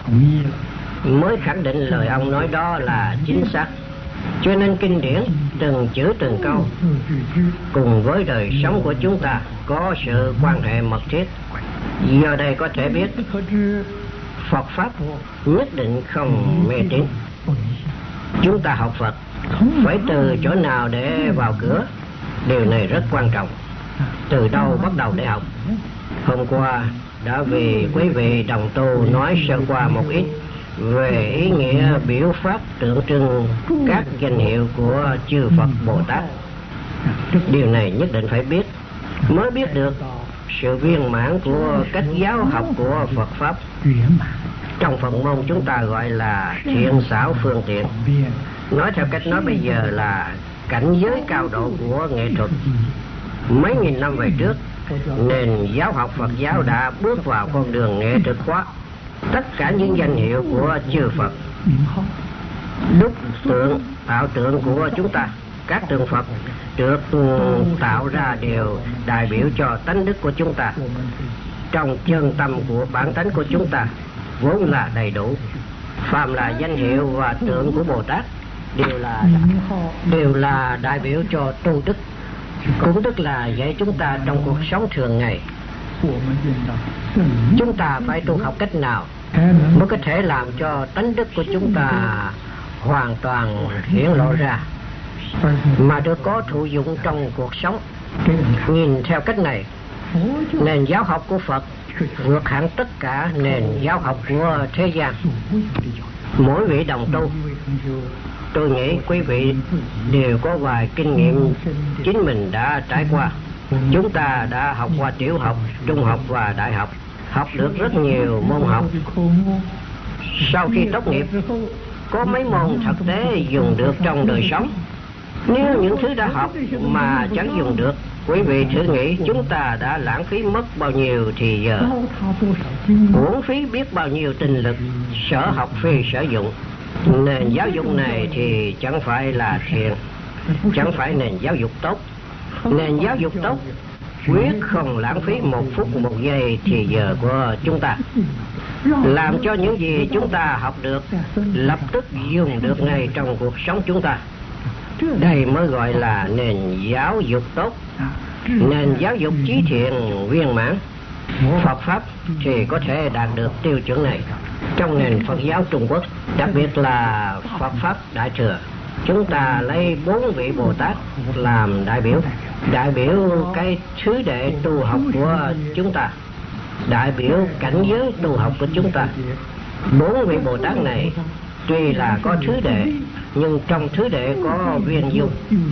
mới khẳng định lời ông nói đó là chính xác. Cho nên kinh điển từng chữ từng câu cùng với đời sống của chúng ta có sự quan hệ mật thiết. Do đây có thể biết Phật Pháp nhất định không mê tín. Chúng ta học Phật phải từ chỗ nào để vào cửa? Điều này rất quan trọng. Từ đâu bắt đầu để học? Hôm qua đã vì quý vị đồng tu nói sơ qua một ít về ý nghĩa biểu pháp tượng trưng các danh hiệu của chư Phật Bồ Tát. Điều này nhất định phải biết, mới biết được sự viên mãn của cách giáo học của Phật Pháp. Trong Phật môn chúng ta gọi là thiện xảo phương tiện. Nói theo cách nói bây giờ là cảnh giới cao độ của nghệ thuật. Mấy nghìn năm về trước, nền giáo học Phật giáo đã bước vào con đường nghệ thuật hóa. Tất cả những danh hiệu của chư Phật, đúc tượng, tạo tượng của chúng ta, các tượng Phật được tạo ra đều đại biểu cho tánh đức của chúng ta. Trong chân tâm của bản tánh của chúng ta vốn là đầy đủ. Phàm là danh hiệu và tượng của Bồ Tát đều là đại biểu cho tu đức, cũng tức là dạy chúng ta trong cuộc sống thường ngày. Chúng ta phải tu học cách nào mới có thể làm cho tánh đức của chúng ta hoàn toàn hiển lộ ra mà được có thụ dụng trong cuộc sống. Nhìn theo cách này, nền giáo học của Phật vượt hẳn tất cả nền giáo học của thế gian. Mỗi vị đồng tu, tôi nghĩ quý vị đều có vài kinh nghiệm chính mình đã trải qua. Chúng ta đã học qua tiểu học, trung học và đại học, học được rất nhiều môn học. Sau khi tốt nghiệp, có mấy môn thực tế dùng được trong đời sống. Nếu những thứ đã học mà chẳng dùng được, quý vị thử nghĩ chúng ta đã lãng phí mất bao nhiêu thì giờ, uổng phí biết bao nhiêu tinh lực, sở học phi sở dụng. Nền giáo dục này thì chẳng phải là thiện, chẳng phải nền giáo dục tốt. Nền giáo dục tốt quyết không lãng phí một phút một giây thì giờ của chúng ta, làm cho những gì chúng ta học được lập tức dùng được ngay trong cuộc sống chúng ta. Đây mới gọi là nền giáo dục tốt, nền giáo dục trí thiện viên mãn. Phật Pháp thì có thể đạt được tiêu chuẩn này. Trong nền Phật giáo Trung Quốc, đặc biệt là Phật Pháp Đại Thừa, chúng ta lấy 4 vị Bồ Tát làm đại biểu cái thứ đệ tu học của chúng ta, đại biểu cảnh giới tu học của chúng ta. 4 vị Bồ Tát này tuy là có thứ đệ, nhưng trong thứ đệ có viên dung,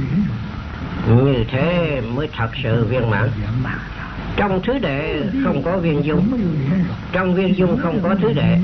như thế mới thật sự viên mãn. Trong thứ đệ không có viên dung, trong viên dung không có thứ đệ,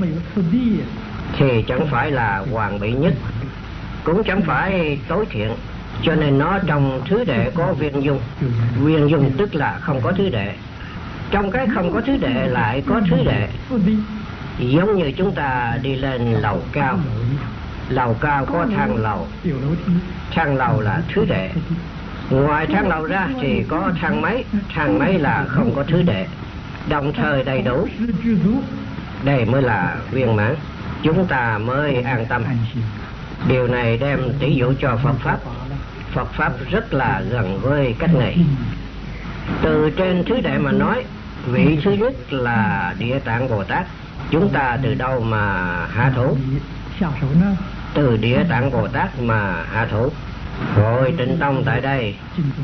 thì chẳng phải là hoàn mỹ nhất, cũng chẳng phải tối thiện. Cho nên nó trong thứ đệ có viên dung. Viên dung tức là không có thứ đệ. Trong cái không có thứ đệ lại có thứ đệ. Giống như chúng ta đi lên lầu cao, lầu cao có thang lầu, thang lầu là thứ đệ. Ngoài thang lầu ra thì có thang máy là không có thứ đệ, đồng thời đầy đủ. Đây mới là viên mãn, chúng ta mới an tâm. Điều này đem tỷ dụ cho Phật Pháp. Phật Pháp rất là gần với cách này. Từ trên thứ đệ mà nói, vị thứ nhất là Địa Tạng Bồ Tát. Chúng ta từ đâu mà hạ thủ? Từ Địa Tạng Bồ Tát mà hạ thủ. Hội Tịnh Tông tại đây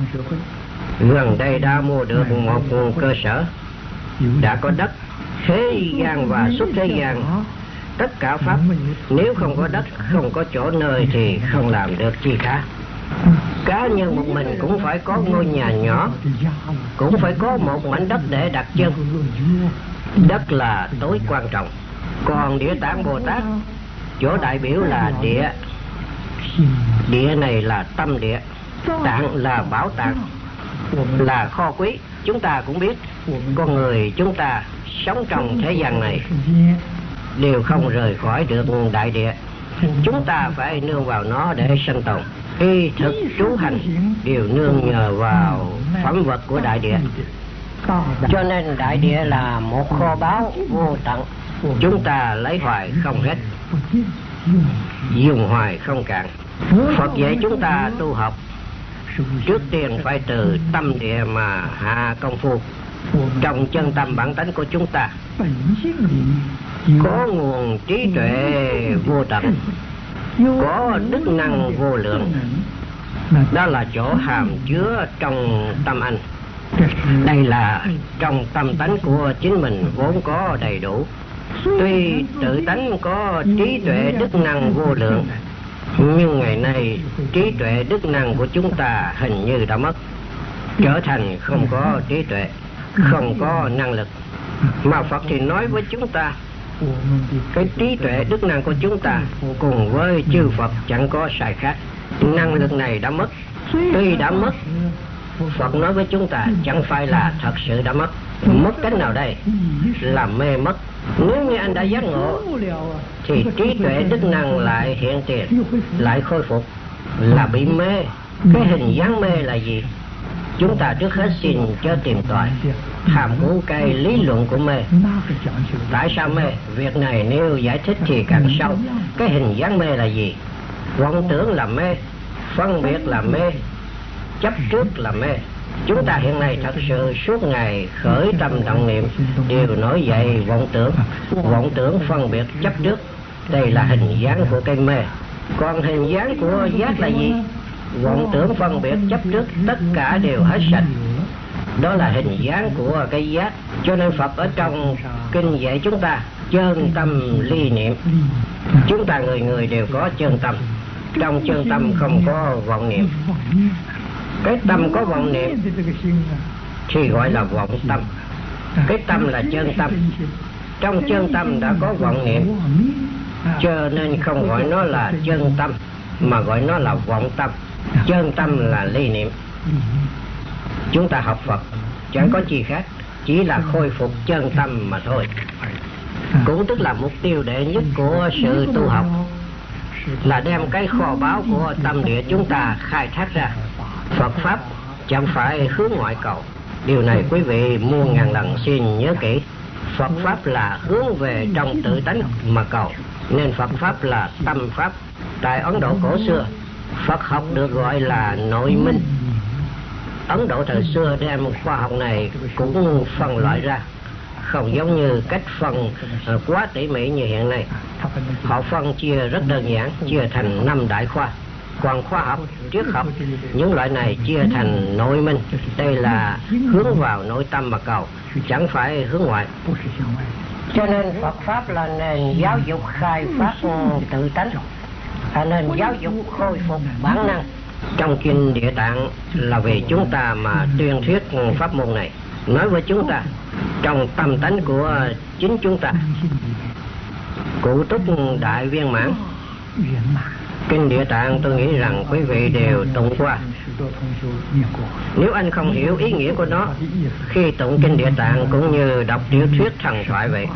gần đây đã mua được một cơ sở, đã có đất, thế gian và xuất thế gian, tất cả Pháp. Nếu không có đất, không có chỗ nơi thì không làm được chi cả. Cá nhân một mình cũng phải có ngôi nhà nhỏ, cũng phải có một mảnh đất để đặt chân. Đất là tối quan trọng. Còn Địa Tạng Bồ Tát, chỗ đại biểu là địa. Địa này là tâm địa, tạng là bảo tàng, là kho quý. Chúng ta cũng biết, con người chúng ta sống trong thế gian này đều không rời khỏi được đại địa. Chúng ta phải nương vào nó để sinh tồn. Y thực trú hành đều nương nhờ vào phẩm vật của đại địa. Cho nên đại địa là một kho báu vô tận. chúng ta lấy hoài không hết, dùng hoài không cạn. Phật dạy chúng ta tu học, trước tiên phải từ tâm địa mà hạ công phu. Trong chân tâm bản tánh của chúng ta có nguồn trí tuệ vô tận, có đức năng vô lượng. Đó là chỗ hàm chứa trong tâm anh. Đây là trong tâm tánh của chính mình vốn có đầy đủ. Tuy tự tánh có trí tuệ đức năng vô lượng, nhưng ngày nay trí tuệ đức năng của chúng ta hình như đã mất, trở thành không có trí tuệ, không có năng lực. Mà Phật thì nói với chúng ta, cái trí tuệ đức năng của chúng ta cùng với chư Phật chẳng có sai khác. Năng lực này đã mất. Tuy đã mất, Phật nói với chúng ta chẳng phải là thật sự đã mất. Mất cách nào đây? Là mê mất. Nếu như anh đã giác ngộ thì trí tuệ đức năng lại hiện tiền, lại khôi phục. Là bị mê. Cái hình dáng mê là gì? Chúng ta trước hết xin cho tìm tòi hàm của cái lý luận của mê. Tại sao mê? Việc này nếu giải thích thì càng sâu. Cái hình dáng mê là gì? Vọng tưởng là mê, phân biệt là mê, chấp trước là mê. Chúng ta hiện nay thật sự suốt ngày khởi tâm động niệm đều nổi dậy vọng tưởng phân biệt chấp trước. Đây là hình dáng của cái mê. Còn hình dáng của giác là gì? Vọng tưởng phân biệt chấp trước tất cả đều hết sạch. Đó là hình dáng của cái giác. Cho nên Phật ở trong kinh dạy chúng ta chân tâm ly niệm. Chúng ta người người đều có chân tâm. Trong chân tâm không có vọng niệm. Cái tâm có vọng niệm thì gọi là vọng tâm. Cái tâm là chân tâm. Trong chân tâm đã có vọng niệm, cho nên không gọi nó là chân tâm mà gọi nó là vọng tâm. Chân tâm là ly niệm. Chúng ta học Phật chẳng có gì khác, chỉ là khôi phục chân tâm mà thôi. Cũng tức là mục tiêu đệ nhất của sự tu học là đem cái kho báu của tâm địa chúng ta khai thác ra. Phật Pháp chẳng phải hướng ngoại cầu. Điều này quý vị muôn ngàn lần xin nhớ kỹ. Phật Pháp là hướng về trong tự tánh mà cầu, nên Phật Pháp là tâm Pháp. Tại Ấn Độ cổ xưa, Phật học được gọi là nội minh. Ấn Độ thời xưa đem khoa học này cũng phân loại ra, không giống như cách phân quá tỉ mỉ như hiện nay. Họ phân chia rất đơn giản, chia thành 5 đại khoa. Còn khoa học, triết học, những loại này chia thành nội minh. Đây là hướng vào nội tâm mà cầu, chẳng phải hướng ngoại. Cho nên Phật Pháp là nền giáo dục khai phát tự tánh, là nền giáo dục khôi phục bản năng. Trong kinh Địa Tạng là vì chúng ta mà tuyên thuyết pháp môn này, nói với chúng ta trong tâm tánh của chính chúng ta. Cụ túc đại viên mãn. Kinh Địa Tạng tôi nghĩ rằng quý vị đều tụng qua. Nếu anh không hiểu ý nghĩa của nó, khi tụng Kinh Địa Tạng cũng như đọc tiểu thuyết thần thoại vậy.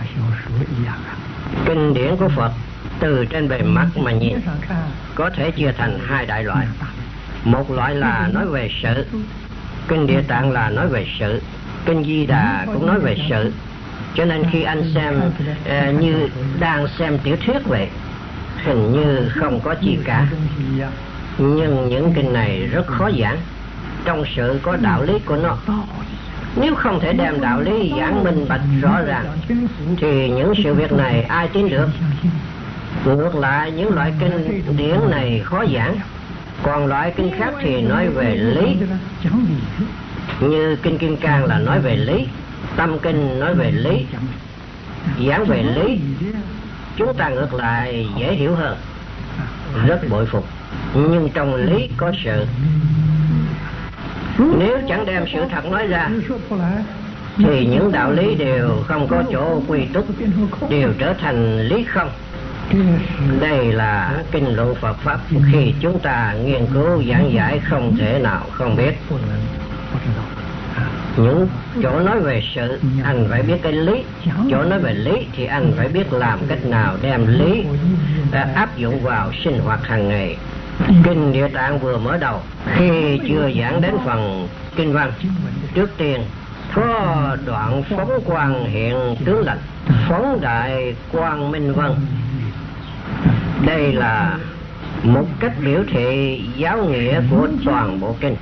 Kinh điển của Phật từ trên bề mặt mà nhìn có thể chia thành 2 đại loại. Một loại là nói về sự. Kinh Địa Tạng là nói về sự. Kinh Di Đà cũng nói về sự. Cho nên khi anh xem như đang xem tiểu thuyết vậy, hình như không có gì cả. Nhưng những kinh này rất khó giảng. Trong sự có đạo lý của nó. Nếu không thể đem đạo lý giảng minh bạch rõ ràng thì những sự việc này ai tin được? Ngược lại, những loại kinh điển này khó giảng. Còn loại kinh khác thì nói về lý. Như kinh Kim Cang là nói về lý, Tâm Kinh nói về lý, giảng về lý. Chúng ta ngược lại dễ hiểu hơn, rất bội phục. Nhưng trong lý có sự. Nếu chẳng đem sự thật nói ra thì những đạo lý đều không có chỗ quy túc, đều trở thành lý không. Đây là kinh luận Phật Pháp. Khi chúng ta nghiên cứu giảng giải không thể nào không biết. Những chỗ nói về sự, anh phải biết cái lý. Chỗ nói về lý thì anh phải biết làm cách nào đem lý áp dụng vào sinh hoạt hàng ngày. Kinh Địa Tạng vừa mở đầu, khi chưa giảng đến phần kinh văn, trước tiên có đoạn phóng quang hiện tướng lành. phóng đại quang minh vân. Đây là một cách biểu thị giáo nghĩa của toàn bộ kinh.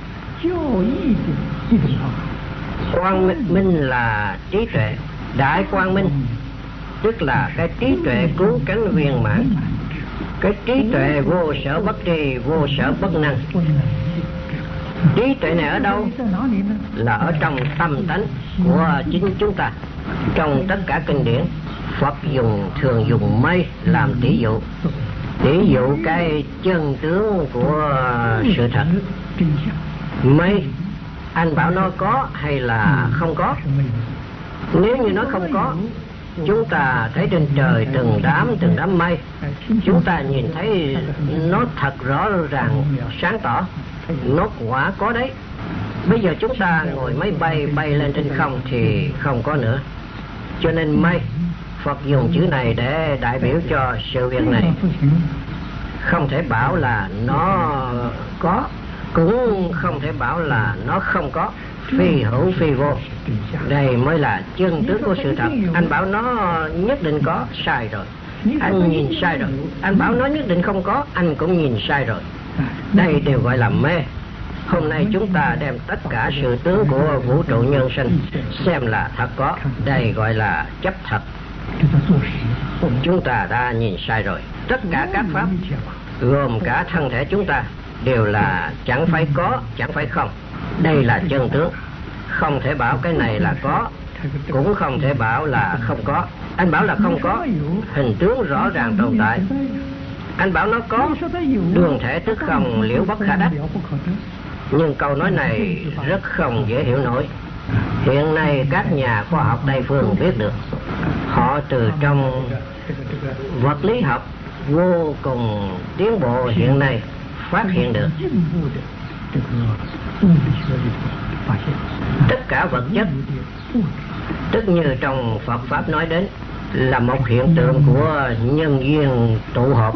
Quang minh là trí tuệ, đại quang minh tức là cái trí tuệ cứu cánh viên mãn, cái trí tuệ vô sở bất tri, vô sở bất năng. Trí tuệ này ở đâu? Là ở trong tâm tánh của chính chúng ta. Trong tất cả kinh điển, Phật thường dùng mây làm tỷ dụ, tỷ dụ cái chân tướng của sự thật. Mây, anh bảo nó có hay là không có? Nếu như nó không có, chúng ta thấy trên trời từng đám mây, chúng ta nhìn thấy nó thật rõ ràng sáng tỏ, nó quả có đấy. Bây giờ chúng ta ngồi máy bay lên trên không thì không có nữa. Cho nên mây, Phật dùng chữ này để đại biểu cho sự việc này. Không thể bảo là nó có, cũng không thể bảo là nó không có. Phi hữu phi vô, đây mới là chân tướng của sự thật. Anh bảo nó nhất định có, sai rồi, anh nhìn sai rồi. Anh bảo nó nhất định không có, anh cũng nhìn sai rồi. Đây đều gọi là mê. Hôm nay chúng ta đem tất cả sự tướng của vũ trụ nhân sinh xem là thật có, đây gọi là chấp thật. Chúng ta đã nhìn sai rồi. Tất cả các pháp, gồm cả thân thể chúng ta, đều là chẳng phải có, chẳng phải không. Đây là chân tướng. Không thể bảo cái này là có, cũng không thể bảo là không có. Anh bảo là không có, hình tướng rõ ràng tồn tại. Anh bảo nó có, đường thể tức không, liễu bất khả đắc. Nhưng câu nói này rất không dễ hiểu nổi. Hiện nay các nhà khoa học Tây phương biết được. Họ từ trong vật lý học vô cùng tiến bộ hiện nay phát hiện được tất cả vật chất, tức như trong Phật Pháp nói đến, là một hiện tượng của nhân duyên tụ hợp.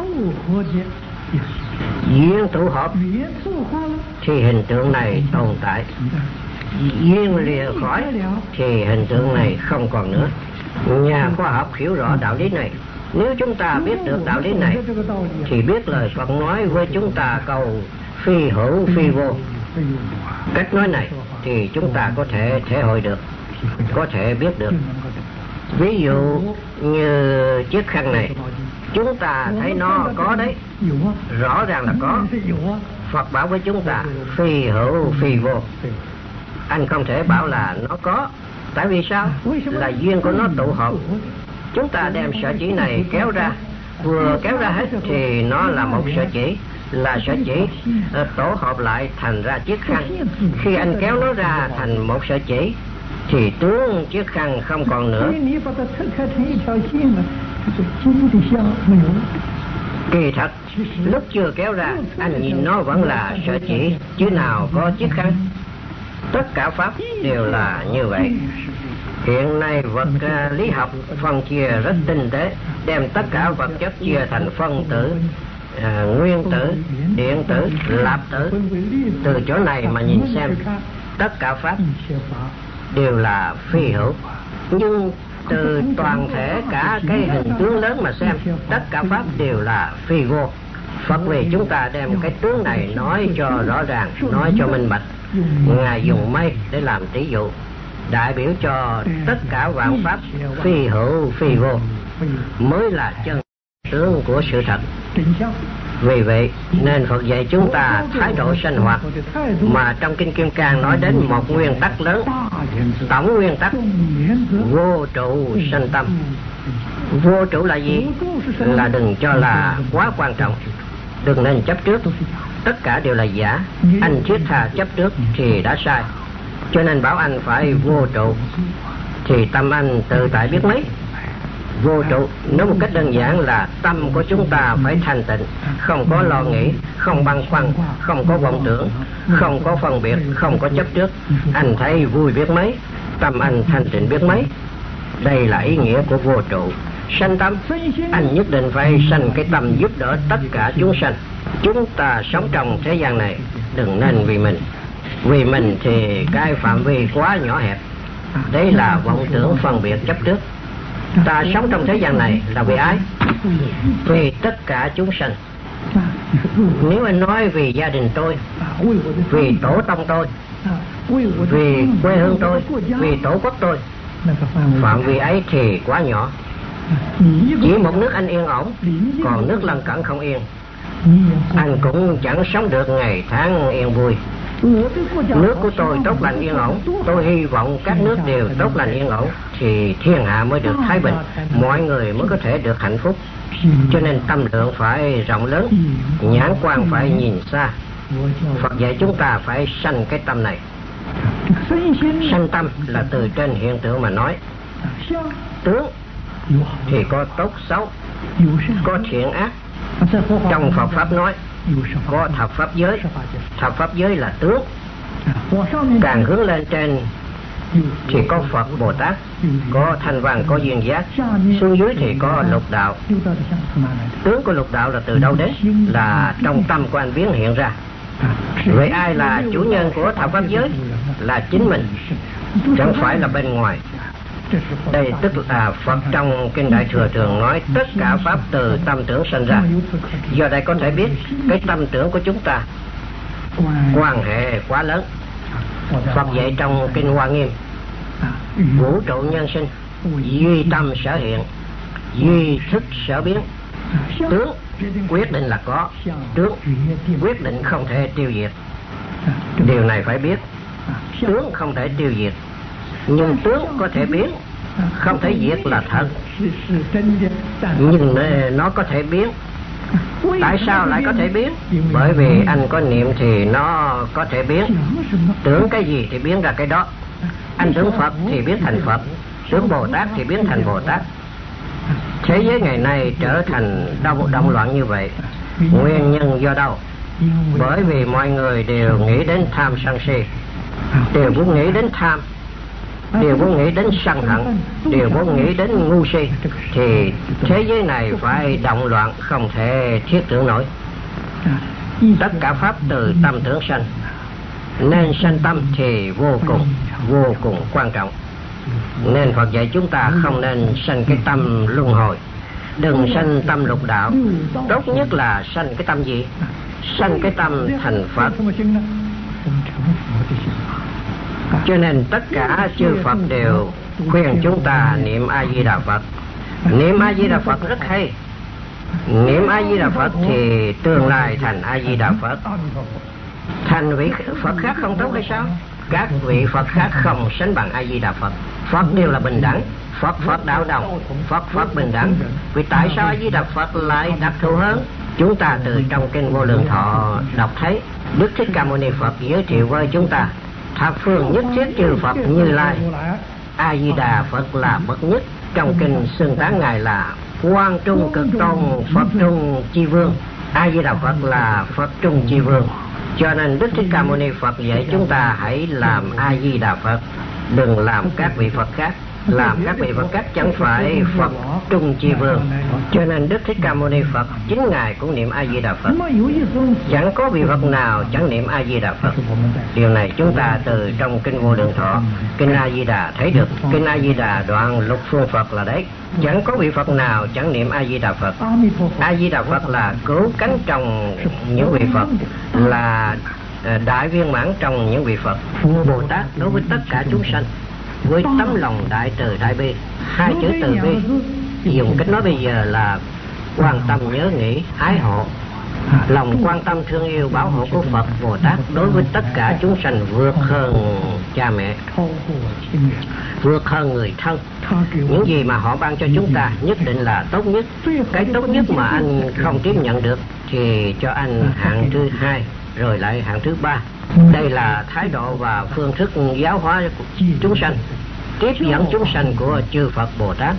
Duyên tụ hợp thì hình tượng này tồn tại, duyên lìa khỏi thì hình tượng này không còn nữa. Nhà khoa học hiểu rõ đạo lý này. Nếu chúng ta biết được đạo lý này thì biết lời Phật nói với chúng ta câu phi hữu phi vô. Cách nói này thì chúng ta có thể thể hội được, có thể biết được. Ví dụ như chiếc khăn này, chúng ta thấy nó có đấy, rõ ràng là có. Phật bảo với chúng ta phi hữu phi vô. Anh không thể bảo là nó có. Tại vì sao? Là duyên của nó tụ hợp. Chúng ta đem sợi chỉ này kéo ra, vừa kéo ra hết thì nó là một sợi chỉ, là sợi chỉ tổ hợp lại thành ra chiếc khăn. Khi anh kéo nó ra thành một sợi chỉ thì tướng chiếc khăn không còn nữa. Kỳ thật lúc chưa kéo ra, anh nhìn nó vẫn là sợi chỉ, chứ nào có chiếc khăn. Tất cả pháp đều là như vậy. Hiện nay vật lý học phân chia rất tinh tế, đem tất cả vật chất chia thành phân tử, nguyên tử, điện tử, lạp tử. Từ chỗ này mà nhìn xem, tất cả pháp đều là phi hữu. Nhưng từ toàn thể cả cái hình tướng lớn mà xem, tất cả pháp đều là phi vô. Phật vì chúng ta đem cái tướng này nói cho rõ ràng, nói cho minh bạch. Ngài dùng mây để làm tỷ dụ, đại biểu cho tất cả vạn pháp phi hữu phi vô mới là chân tướng của sự thật. Vì vậy nên Phật dạy chúng ta thái độ sanh hoạt, mà trong Kinh Kim Cang nói đến một nguyên tắc lớn, tổng nguyên tắc vô trụ sanh tâm. Vô trụ là gì? Là đừng cho là quá quan trọng, đừng nên chấp trước. Tất cả đều là giả. Anh thiết tha chấp trước thì đã sai. Cho nên bảo anh phải vô trụ thì tâm anh tự tại biết mấy. Vô trụ nói một cách đơn giản là tâm của chúng ta phải thanh tịnh, không có lo nghĩ, không băn khoăn, không có vọng tưởng, không có phân biệt, không có chấp trước. Anh thấy vui biết mấy, tâm anh thanh tịnh biết mấy. Đây là ý nghĩa của vô trụ. Sanh tâm, anh nhất định phải sanh cái tâm giúp đỡ tất cả chúng sanh. Chúng ta sống trong thế gian này đừng nên vì mình. Vì mình thì cái phạm vi quá nhỏ hẹp. Đấy là vọng tưởng phân biệt chấp trước. Ta sống trong thế gian này là vì ai? Vì tất cả chúng sanh. Nếu anh nói vì gia đình tôi, vì tổ tông tôi, vì quê hương tôi, vì tổ quốc tôi, phạm vi ấy thì quá nhỏ. Chỉ một nước anh yên ổn, còn nước lân cận không yên, anh cũng chẳng sống được ngày tháng yên vui. Nước của tôi tốt lành yên ổn, tôi hy vọng các nước đều tốt lành yên ổn, thì thiên hạ mới được thái bình, mọi người mới có thể được hạnh phúc. Cho nên tâm lượng phải rộng lớn, nhãn quan phải nhìn xa. Phật dạy chúng ta phải sanh cái tâm này. Sanh tâm là từ trên hiện tượng mà nói. Tướng thì có tốt xấu, có thiện ác. Trong Phật Pháp nói có thập Pháp giới. Thập Pháp giới là tướng. Càng hướng lên trên thì có Phật Bồ Tát, có Thanh Văn, có Duyên Giác. Xuống dưới thì có lục đạo. Tướng của lục đạo là từ đâu đến? Là trong tâm của anh biến hiện ra. Vậy ai là chủ nhân của thập Pháp giới? Là chính mình, chẳng phải là bên ngoài. Đây tức là Phật trong Kinh Đại Thừa thường nói tất cả Pháp từ tâm tưởng sanh ra. Do đây có thể biết cái tâm tưởng của chúng ta quan hệ quá lớn. Phật dạy trong Kinh Hoa Nghiêm, vũ trụ nhân sinh, duy tâm sở hiện, duy thức sở biến. Tướng quyết định là có, tướng quyết định không thể tiêu diệt. Điều này phải biết. Tướng không thể tiêu diệt, nhưng tướng có thể biến, không thể diệt là thật. Nhưng nó có thể biến. Tại sao lại có thể biến? Bởi vì anh có niệm thì nó có thể biến. Tưởng cái gì thì biến ra cái đó. Anh tưởng Phật thì biến thành Phật, tưởng Bồ Tát thì biến thành Bồ Tát. Thế giới ngày nay trở thành động loạn như vậy, nguyên nhân do đâu? Bởi vì mọi người đều nghĩ đến tham sân si, đều muốn nghĩ đến tham, đều muốn nghĩ đến sân hận, đều muốn nghĩ đến ngu si, thì thế giới này phải động loạn, không thể thiết tưởng nổi. Tất cả Pháp từ tâm tưởng sanh, nên sanh tâm thì vô cùng quan trọng. Nên Phật dạy chúng ta không nên sanh cái tâm luân hồi, đừng sanh tâm lục đạo. Tốt nhất là sanh cái tâm gì? Sanh cái tâm thành Phật. Cho nên tất cả chư Phật đều khuyên chúng ta niệm A Di Đà Phật. Niệm A Di Đà Phật rất hay. Niệm A Di Đà Phật thì tương lai thành A Di Đà Phật. Thành vị Phật khác không tốt hay sao? Các vị Phật khác không sánh bằng A Di Đà Phật. Phật đều là bình đẳng, Phật đạo đồng, Phật bình đẳng. Vì tại sao A Di Đà Phật lại đặc thù hơn? Chúng ta từ trong Kinh Vô Lượng Thọ đọc thấy Đức Thích Ca Mâu Ni Phật giới thiệu với chúng ta thập phương nhất thiết chư Phật Như Lai. A Di Đà Phật là bậc nhất. Trong kinh xưng tán ngài là Quang Trung Cực Tôn Phật Trung Chi Vương. A Di Đà Phật là Phật Trung Chi Vương. Cho nên Đức Thích Ca Mâu Ni Phật dạy chúng ta hãy làm A Di Đà Phật, đừng làm các vị Phật khác. Làm các vị Phật khác chẳng phải Phật Trung Chi Vương. Cho nên Đức Thích Ca Mâu Ni Phật chính ngài cũng niệm A Di Đà Phật. Chẳng có vị Phật nào chẳng niệm A Di Đà Phật. Điều này chúng ta từ trong Kinh Vô Lượng Thọ, Kinh A Di Đà thấy được. Kinh A Di Đà đoạn lục phương Phật là đấy. Chẳng có vị Phật nào chẳng niệm A Di Đà Phật. A Di Đà Phật là cứu cánh trong những vị Phật, là đại viên mãn trong những vị Phật. Bồ Tát đối với tất cả chúng sanh với tấm lòng đại từ đại bi. Hai chữ từ bi dùng cách nói bây giờ là quan tâm nhớ nghĩ ái hộ. Lòng quan tâm thương yêu bảo hộ của Phật Bồ Tát đối với tất cả chúng sanh vượt hơn cha mẹ, vượt hơn người thân. Những gì mà họ ban cho chúng ta nhất định là tốt nhất. Cái tốt nhất mà anh không tiếp nhận được thì cho anh hạng thứ hai, rồi lại hạng thứ ba. Đây là thái độ và phương thức giáo hóa của chúng sanh, tiếp dẫn chúng sanh của chư Phật Bồ Tát.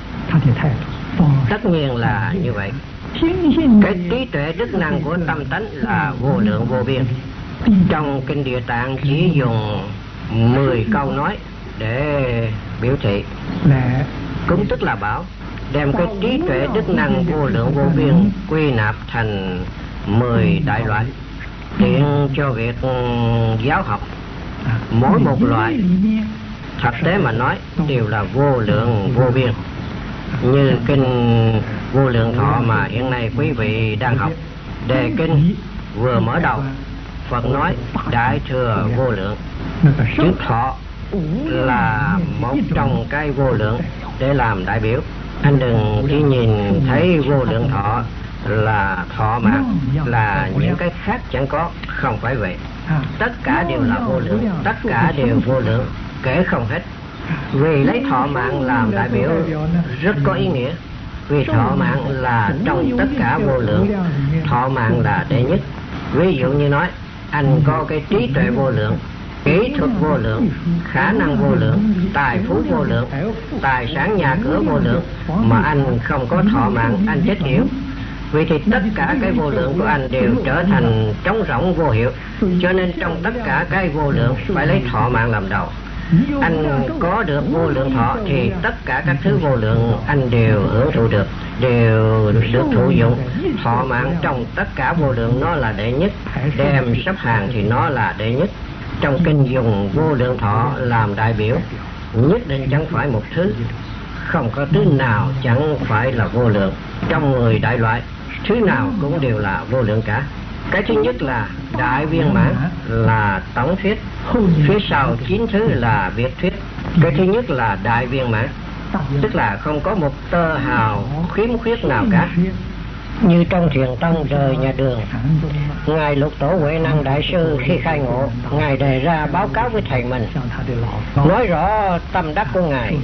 Tất nhiên là như vậy. Cái trí tuệ đức năng của tâm tánh là vô lượng vô biên. Trong Kinh Địa Tạng chỉ dùng 10 câu nói để biểu thị, cũng tức là bảo đem cái trí tuệ đức năng vô lượng vô biên quy nạp thành 10 đại loại, tiện cho việc giáo học. Mỗi một loại thực tế mà nói đều là vô lượng vô biên. như kinh Vô Lượng Thọ mà hiện nay quý vị đang học. Đề kinh vừa mở đầu, Phật nói Đại Thừa Vô Lượng. Chữ thọ là một trong cái vô lượng để làm đại biểu. Anh đừng chỉ nhìn thấy vô lượng thọ là thọ mạng, là những cái khác chẳng có, không phải vậy. Tất cả đều là vô lượng, tất cả đều vô lượng, kể không hết. Vì lấy thọ mạng làm đại biểu rất có ý nghĩa. Vì thọ mạng là trong tất cả vô lượng, thọ mạng là đệ nhất. Ví dụ như nói anh có cái trí tuệ vô lượng, kỹ thuật vô lượng, khả năng vô lượng, tài phú vô lượng, tài sản nhà cửa vô lượng, mà anh không có thọ mạng, anh chết yểu. Vì thì tất cả cái vô lượng của anh đều trở thành trống rỗng vô hiệu. Cho nên trong tất cả cái vô lượng phải lấy thọ mạng làm đầu. Anh có được vô lượng thọ thì tất cả các thứ vô lượng anh đều hưởng thụ được, đều được thụ dụng. Thọ mạng trong tất cả vô lượng nó là đệ nhất, đem sắp hàng thì nó là đệ nhất. Trong kinh dùng vô lượng thọ làm đại biểu, nhất định chẳng phải một thứ, không có thứ nào chẳng phải là vô lượng. Trong 10 đại loại, thứ nào cũng đều là vô lượng cả. Cái thứ nhất là đại viên mãn, là tổng thuyết. Phía sau 9 thứ là việt thuyết. Cái thứ nhất là đại viên mãn, tức là không có một tơ hào khiếm khuyết nào cả. Như trong Thiền Tông rời nhà Đường, Ngài Lục Tổ Huệ Năng Đại Sư khi khai ngộ, Ngài đề ra báo cáo với thầy mình, nói rõ tâm đắc của Ngài.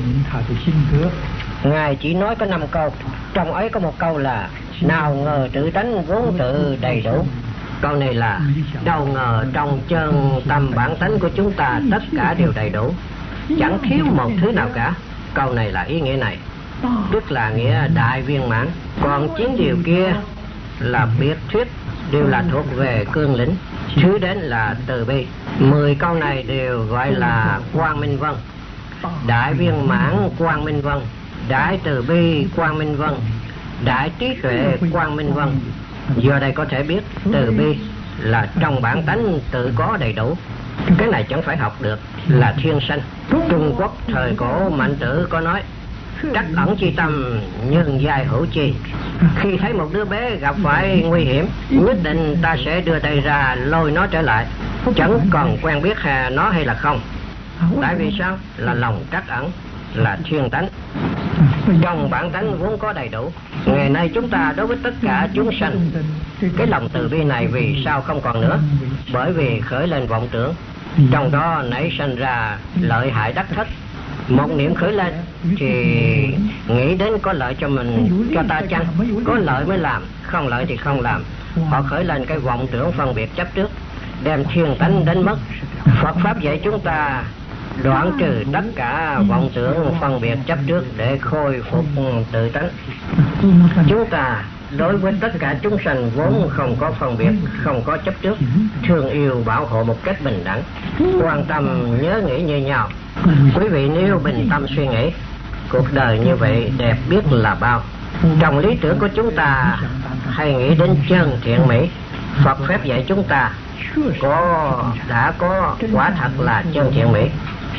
Ngài chỉ nói có 5 câu, trong ấy có một câu là nào ngờ tự tánh vốn tự đầy đủ. Câu này là đâu ngờ trong chân tâm bản tánh của chúng ta tất cả đều đầy đủ, chẳng thiếu một thứ nào cả. Câu này là ý nghĩa này, tức là nghĩa đại viên mãn. Còn 9 điều kia là biệt thuyết, đều là thuộc về cương lĩnh. Thứ đến là từ bi. 10 câu này đều gọi là quang minh vân. Đại viên mãn quang minh vân, đại từ bi quang minh vân, đại trí tuệ quang minh vân. Do đây có thể biết từ bi là trong bản tánh tự có đầy đủ. Cái này chẳng phải học được, là thiên sanh. Trung Quốc thời cổ Mạnh Tử có nói trắc ẩn chi tâm nhân giai hữu chi. Khi thấy một đứa bé gặp phải nguy hiểm, nhất định ta sẽ đưa tay ra lôi nó trở lại, chẳng còn quen biết nó hay là không. Tại vì sao? Là lòng trắc ẩn, là thiên tánh, trong bản tánh vốn có đầy đủ. Ngày nay chúng ta đối với tất cả chúng sanh, cái lòng từ bi này vì sao không còn nữa? Bởi vì khởi lên vọng tưởng, trong đó nảy sinh ra lợi hại đắc thất. Một niệm khởi lên thì nghĩ đến có lợi cho mình, cho ta chăng? Có lợi mới làm, không lợi thì không làm. Họ khởi lên cái vọng tưởng phân biệt chấp trước, đem thiên tánh đánh mất. Phật Pháp dạy chúng ta đoạn trừ tất cả vọng tưởng phân biệt chấp trước để khôi phục tự tánh. Chúng ta đối với tất cả chúng sanh vốn không có phân biệt, không có chấp trước, thương yêu bảo hộ một cách bình đẳng, quan tâm nhớ nghĩ như nhau. Quý vị nếu bình tâm suy nghĩ, cuộc đời như vậy đẹp biết là bao. Trong lý tưởng của chúng ta hay nghĩ đến chân thiện mỹ. Phật Pháp dạy chúng ta đã có quả thật là chân thiện mỹ.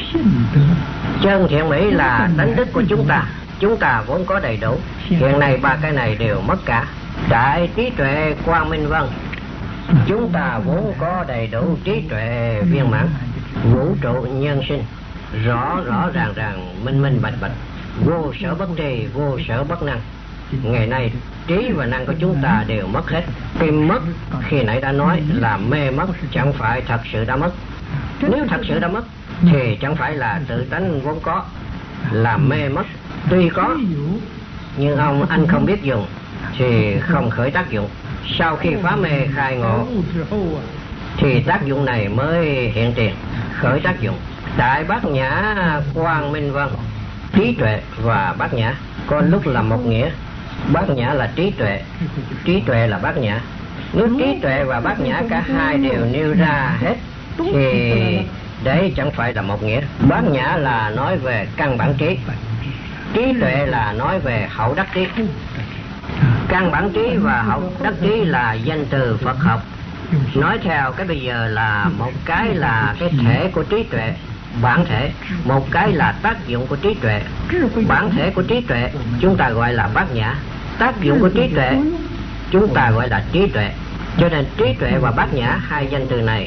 Chân thiện mỹ là tánh đức của chúng ta vốn có đầy đủ. Hiện nay 3 cái này đều mất cả. Đại trí tuệ quang minh vân, chúng ta vốn có đầy đủ trí tuệ viên mãn. Vũ trụ nhân sinh, rõ ràng minh bạch, vô sở bất tri, vô sở bất năng. Ngày nay trí và năng của chúng ta đều mất hết. Cái mất khi nãy đã nói là mê mất, chẳng phải thật sự đã mất. Nếu thật sự đã mất thì chẳng phải là tự tánh vốn có, là mê mất. Tuy có nhưng anh không biết dùng thì không khởi tác dụng. Sau khi phá mê khai ngộ thì tác dụng này mới hiện tiền, khởi tác dụng. Đại bát nhã quang minh vân, trí tuệ và bát nhã có lúc là một nghĩa. Bát nhã là trí tuệ là bát nhã. Nếu trí tuệ và bát nhã cả hai đều nêu ra hết thì đấy chẳng phải là một nghĩa. Bát nhã là nói về căn bản trí, trí tuệ là nói về hậu đắc trí. Căn bản trí và hậu đắc trí là danh từ Phật học. Nói theo cái bây giờ là một cái là cái thể của trí tuệ, bản thể, một cái là tác dụng của trí tuệ. Bản thể của trí tuệ chúng ta gọi là bát nhã, tác dụng của trí tuệ chúng ta gọi là trí tuệ. Cho nên trí tuệ và bát nhã, hai danh từ này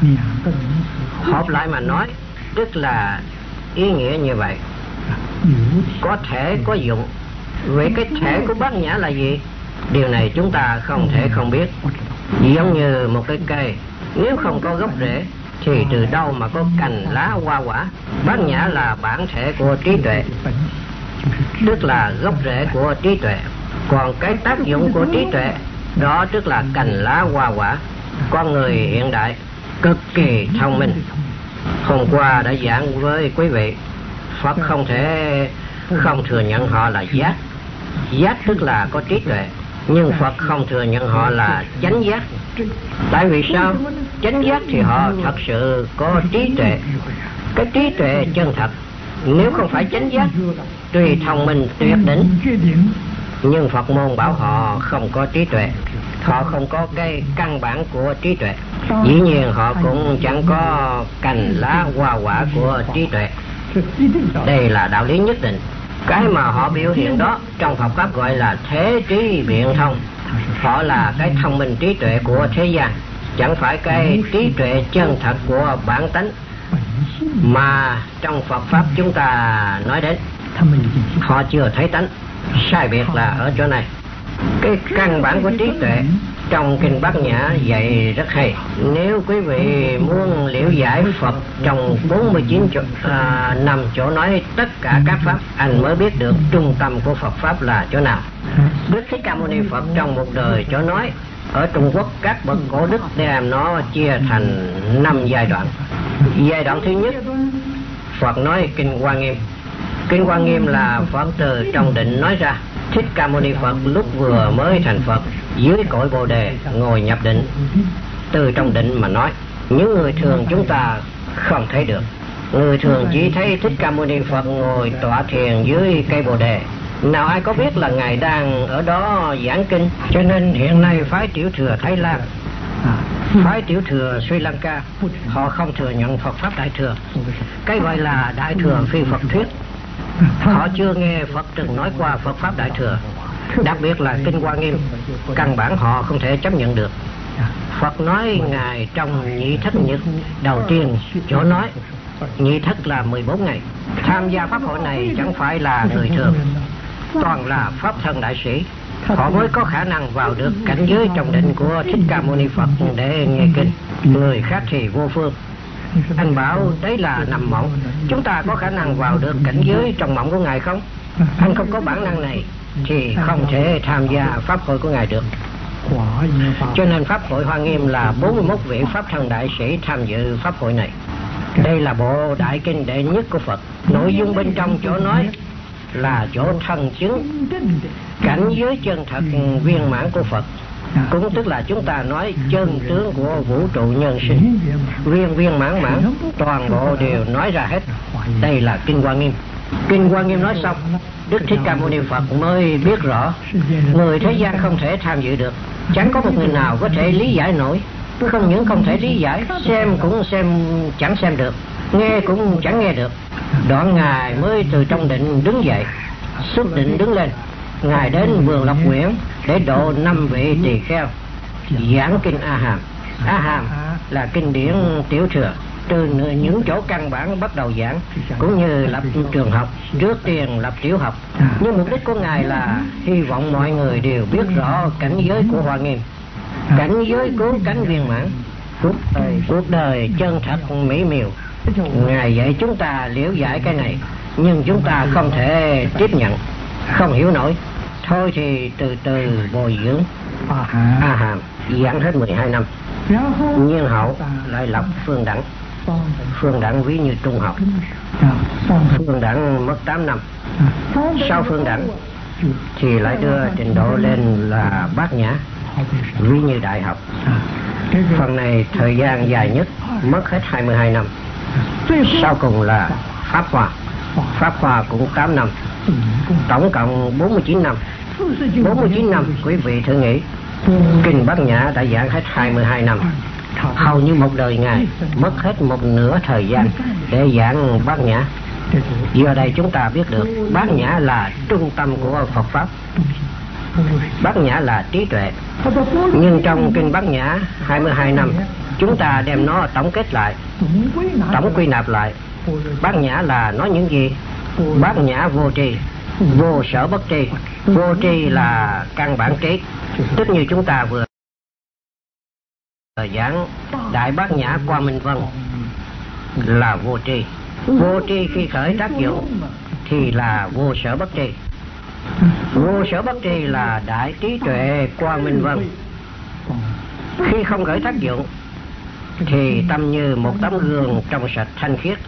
hợp lại mà nói, tức là ý nghĩa như vậy. Có thể có dụng. Vậy cái thể của bát nhã là gì? Điều này chúng ta không thể không biết. Giống như một cái cây, nếu không có gốc rễ thì từ đâu mà có cành lá hoa quả? Bát nhã là bản thể của trí tuệ, tức là gốc rễ của trí tuệ. Còn cái tác dụng của trí tuệ đó tức là cành lá hoa quả. Con người hiện đại cực kỳ thông minh. Hôm qua đã giảng với quý vị, Phật không thể không thừa nhận họ là giác. Giác tức là có trí tuệ, nhưng Phật không thừa nhận họ là chánh giác. Tại vì sao? Chánh giác thì họ thật sự có trí tuệ, cái trí tuệ chân thật. Nếu không phải chánh giác, tuy thông minh tuyệt đỉnh, nhưng Phật môn bảo họ không có trí tuệ, họ không có cái căn bản của trí tuệ. Dĩ nhiên họ cũng chẳng có cành lá hoa quả của trí tuệ. Đây là đạo lý nhất định. Cái mà họ biểu hiện đó trong Phật pháp gọi là thế trí biện thông. Họ là cái thông minh trí tuệ của thế gian, chẳng phải cái trí tuệ chân thật của bản tánh mà trong Phật pháp chúng ta nói đến. Họ chưa thấy tánh. Sai biệt là ở chỗ này. Cái căn bản của trí tuệ trong kinh Bát Nhã dạy rất hay. Nếu quý vị muốn liễu giải Phật trong 49 năm chỗ nói tất cả các pháp, anh mới biết được trung tâm của Phật pháp là chỗ nào. Đức Thích Ca Mâu Ni Phật trong một đời chỗ nói, ở Trung Quốc các bậc cổ đức đem nó chia thành 5 giai đoạn. Giai đoạn thứ nhất, Phật nói kinh Hoa Nghiêm. Kinh Hoa Nghiêm là Phật từ trong định nói ra. Thích Ca Mâu Ni Phật lúc vừa mới thành Phật, dưới cội Bồ Đề ngồi nhập định, từ trong định mà nói. Những người thường chúng ta không thấy được. Người thường chỉ thấy Thích Ca Mâu Ni Phật ngồi tọa thiền dưới cây Bồ Đề. Nào ai có biết là Ngài đang ở đó giảng kinh. Cho nên hiện nay phái Tiểu Thừa Thái Lan, phái Tiểu Thừa Sri Lanka, họ không thừa nhận Phật pháp Đại Thừa. Cái gọi là Đại Thừa phi Phật thuyết. Họ chưa nghe Phật từng nói qua Phật pháp Đại Thừa. Đặc biệt là kinh Hoa Nghiêm, căn bản họ không thể chấp nhận được. Phật nói Ngài trong nhị thất nhật đầu tiên chỗ nói, nhị thất là 14 ngày. Tham gia pháp hội này chẳng phải là người thường, toàn là pháp thân đại sĩ. Họ mới có khả năng vào được cảnh giới trong định của Thích Ca Mâu Ni Phật để nghe kinh. Người khác thì vô phương. Anh bảo đấy là nằm mộng. Chúng ta có khả năng vào được cảnh giới trong mộng của Ngài không? Anh không có bản năng này thì không thể tham gia pháp hội của Ngài được. Cho nên pháp hội Hoa Nghiêm là 41 vị pháp thân đại sĩ tham dự pháp hội này. Đây là bộ đại kinh đệ nhất của Phật. Nội dung bên trong chỗ nói là chỗ thân chứng cảnh giới chân thật viên mãn của Phật, cũng tức là chúng ta nói chân tướng của vũ trụ nhân sinh, viên mãn mãn, toàn bộ đều nói ra hết. Đây là kinh Hoa Nghiêm. Kinh Hoa Nghiêm nói xong, Đức Thích Ca Mâu Ni Phật mới biết rõ người thế gian không thể tham dự được. Chẳng có một người nào có thể lý giải nổi. Không những không thể lý giải, xem cũng chẳng xem được, nghe cũng chẳng nghe được. Đoạn Ngài mới từ trong định đứng dậy, xuất định đứng lên. Ngài đến vườn Lộc Nguyễn để độ 5 vị tỳ kheo, giảng kinh A Hàm. A Hàm là kinh điển Tiểu Thừa, từ những chỗ căn bản bắt đầu giảng, cũng như lập trường học, trước tiên lập tiểu học. Nhưng mục đích của Ngài là hy vọng mọi người đều biết rõ cảnh giới của Hoa Nghiêm, cảnh giới cứu cánh viên mãn, cuộc đời chân thật mỹ miều. Ngài dạy chúng ta liễu giải cái này, nhưng chúng ta không thể tiếp nhận, không hiểu nổi. Thôi thì từ từ bồi dưỡng. A Hàm giảng hết 12 năm. Nhiên hậu lại lập Phương Đẳng. Phương Đẳng ví như trung học. Phương Đẳng mất 8 năm. Sau Phương Đẳng thì lại đưa trình độ lên là Bát Nhã, ví như đại học. Phần này thời gian dài nhất, mất hết 22 năm. Sau cùng là Pháp Hoa. Pháp Hoa cũng 8 năm. Tổng cộng 49 năm. 49 năm, quý vị thử nghĩ. Kinh Bát Nhã đã giảng hết 22 năm. Hầu như một đời Ngài mất hết một nửa thời gian để giảng Bát Nhã. Giờ đây chúng ta biết được Bát Nhã là trung tâm của Phật Pháp. Bát Nhã là trí tuệ. Nhưng trong kinh Bát Nhã 22 năm, chúng ta đem nó tổng kết lại, tổng quy nạp lại. Bát Nhã là nói những gì? Bát Nhã vô tri, vô sở bất tri. Vô tri là căn bản trí, tức như chúng ta vừa giảng Đại Bát Nhã Quang Minh Vân là vô tri. Vô tri khi khởi tác dụng thì là vô sở bất tri. Vô sở bất tri là đại trí tuệ Quang Minh Vân. Khi không khởi tác dụng thì tâm như một tấm gương trong sạch thanh khiết,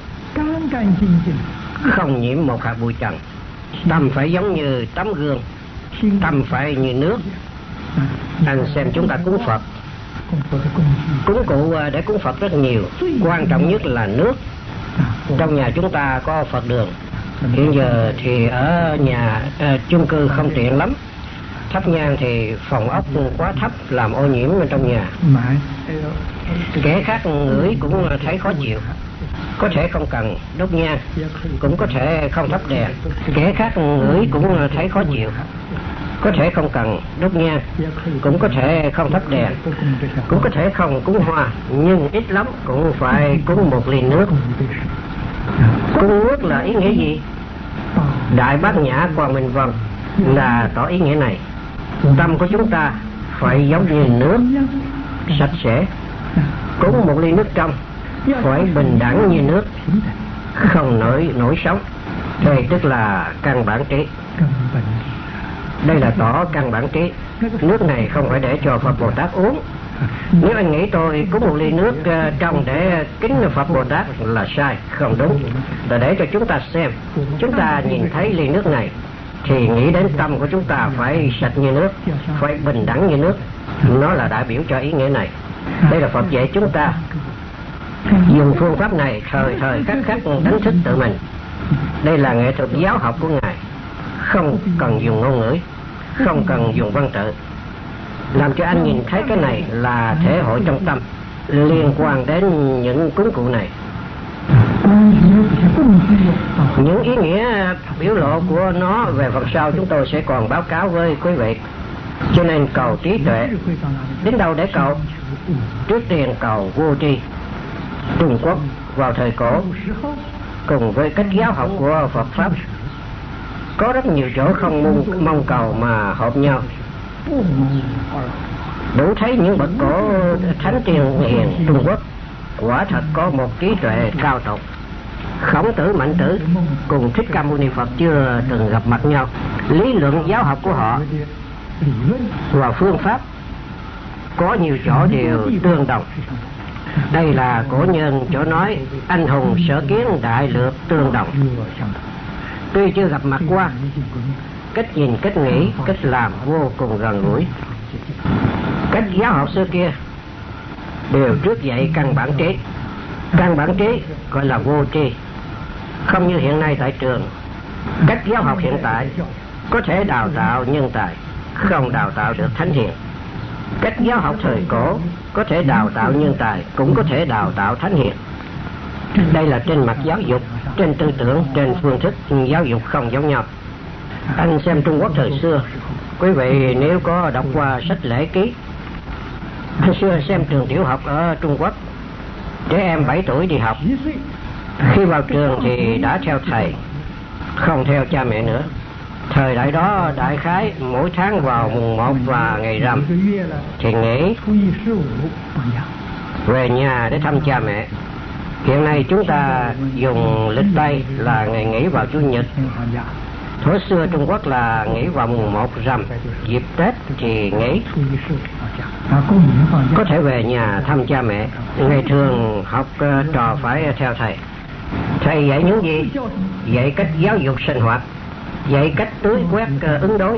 không nhiễm một hạt bụi trần. Tâm phải giống như tấm gương, tâm phải như nước. Anh xem chúng ta cúng Phật, cúng cụ để cúng Phật rất nhiều, quan trọng nhất là nước. Trong nhà chúng ta có Phật đường. Hiện giờ thì ở nhà chung cư không tiện lắm, thắp nhang thì phòng ốc quá thấp làm ô nhiễm bên trong nhà. Kẻ khác ngửi cũng thấy khó chịu. Có thể không cần đốt nhang, cũng có thể không thắp đèn. Kẻ khác ngửi cũng thấy khó chịu. Có thể không cần đốt nhang, cũng có thể không thắp đèn, cũng có thể không cúng hoa, nhưng ít lắm cũng phải cúng một ly nước. Cúng nước là ý nghĩa gì? Đại Bát Nhã Quang Minh Vân là tỏ ý nghĩa này. Tâm của chúng ta phải giống như nước, sạch sẽ. Cúng một ly nước trong phải bình đẳng như nước, không nổi sóng. Đây tức là căn bản trí. Đây là tỏ căn bản trí. Nước này không phải để cho Phật Bồ Tát uống. Nếu anh nghĩ tôi cúng một ly nước trong để kính Phật Bồ Tát là sai, không đúng. Là để cho chúng ta xem, chúng ta nhìn thấy ly nước này thì nghĩ đến tâm của chúng ta phải sạch như nước, phải bình đẳng như nước. Nó là đại biểu cho ý nghĩa này. Đây là Phật dạy chúng ta dùng phương pháp này thời khắc đánh thức tự mình. Đây là nghệ thuật giáo học của Ngài, không cần dùng ngôn ngữ, không cần dùng văn tự. Làm cho anh nhìn thấy cái này là thể hội trong tâm liên quan đến những cúng cụ này. Những ý nghĩa biểu lộ của nó về phần sau chúng tôi sẽ còn báo cáo với quý vị. Cho nên cầu trí tuệ. Đến đâu để cầu? Trước tiên cầu vô tri. Trung Quốc vào thời cổ cùng với cách giáo học của Phật Pháp có rất nhiều chỗ không mong cầu mà hợp nhau. Đủ thấy những bậc cổ thánh tiền hiền Trung Quốc quả thật có một trí tuệ cao tột. Khổng Tử, Mạnh Tử cùng Thích Ca Mâu Ni Phật chưa từng gặp mặt nhau. Lý luận giáo học của họ và phương pháp có nhiều chỗ đều tương đồng. Đây là cổ nhân chỗ nói anh hùng sở kiến đại lược tương đồng. Tuy chưa gặp mặt qua, cách nhìn, cách nghĩ, cách làm vô cùng gần gũi. Cách giáo học xưa kia đều trước dạy căn bản trí. Căn bản trí gọi là vô tri. Không như hiện nay tại trường. Cách giáo học hiện tại có thể đào tạo nhân tài, không đào tạo được thánh hiền. Cách giáo học thời cổ có thể đào tạo nhân tài, cũng có thể đào tạo thánh hiền. Đây là trên mặt giáo dục, trên tư tưởng, trên phương thức giáo dục không giống nhau. Anh xem Trung Quốc thời xưa, quý vị nếu có đọc qua sách Lễ Ký, hồi xưa xem trường tiểu học ở Trung Quốc, trẻ em 7 tuổi đi học. Khi vào trường thì đã theo thầy, không theo cha mẹ nữa. Thời đại đó đại khái mỗi tháng vào mùng 1 và ngày rằm thì nghỉ về nhà để thăm cha mẹ. Hiện nay chúng ta dùng lịch Tây là ngày nghỉ vào Chủ nhật. Thuở xưa Trung Quốc là nghỉ vào mùng 1 rằm, dịp Tết thì nghỉ. Có thể về nhà thăm cha mẹ. Ngày thường học trò phải theo thầy. Thầy dạy những gì? Dạy cách giáo dục sinh hoạt, dạy cách tưới quét ứng đối,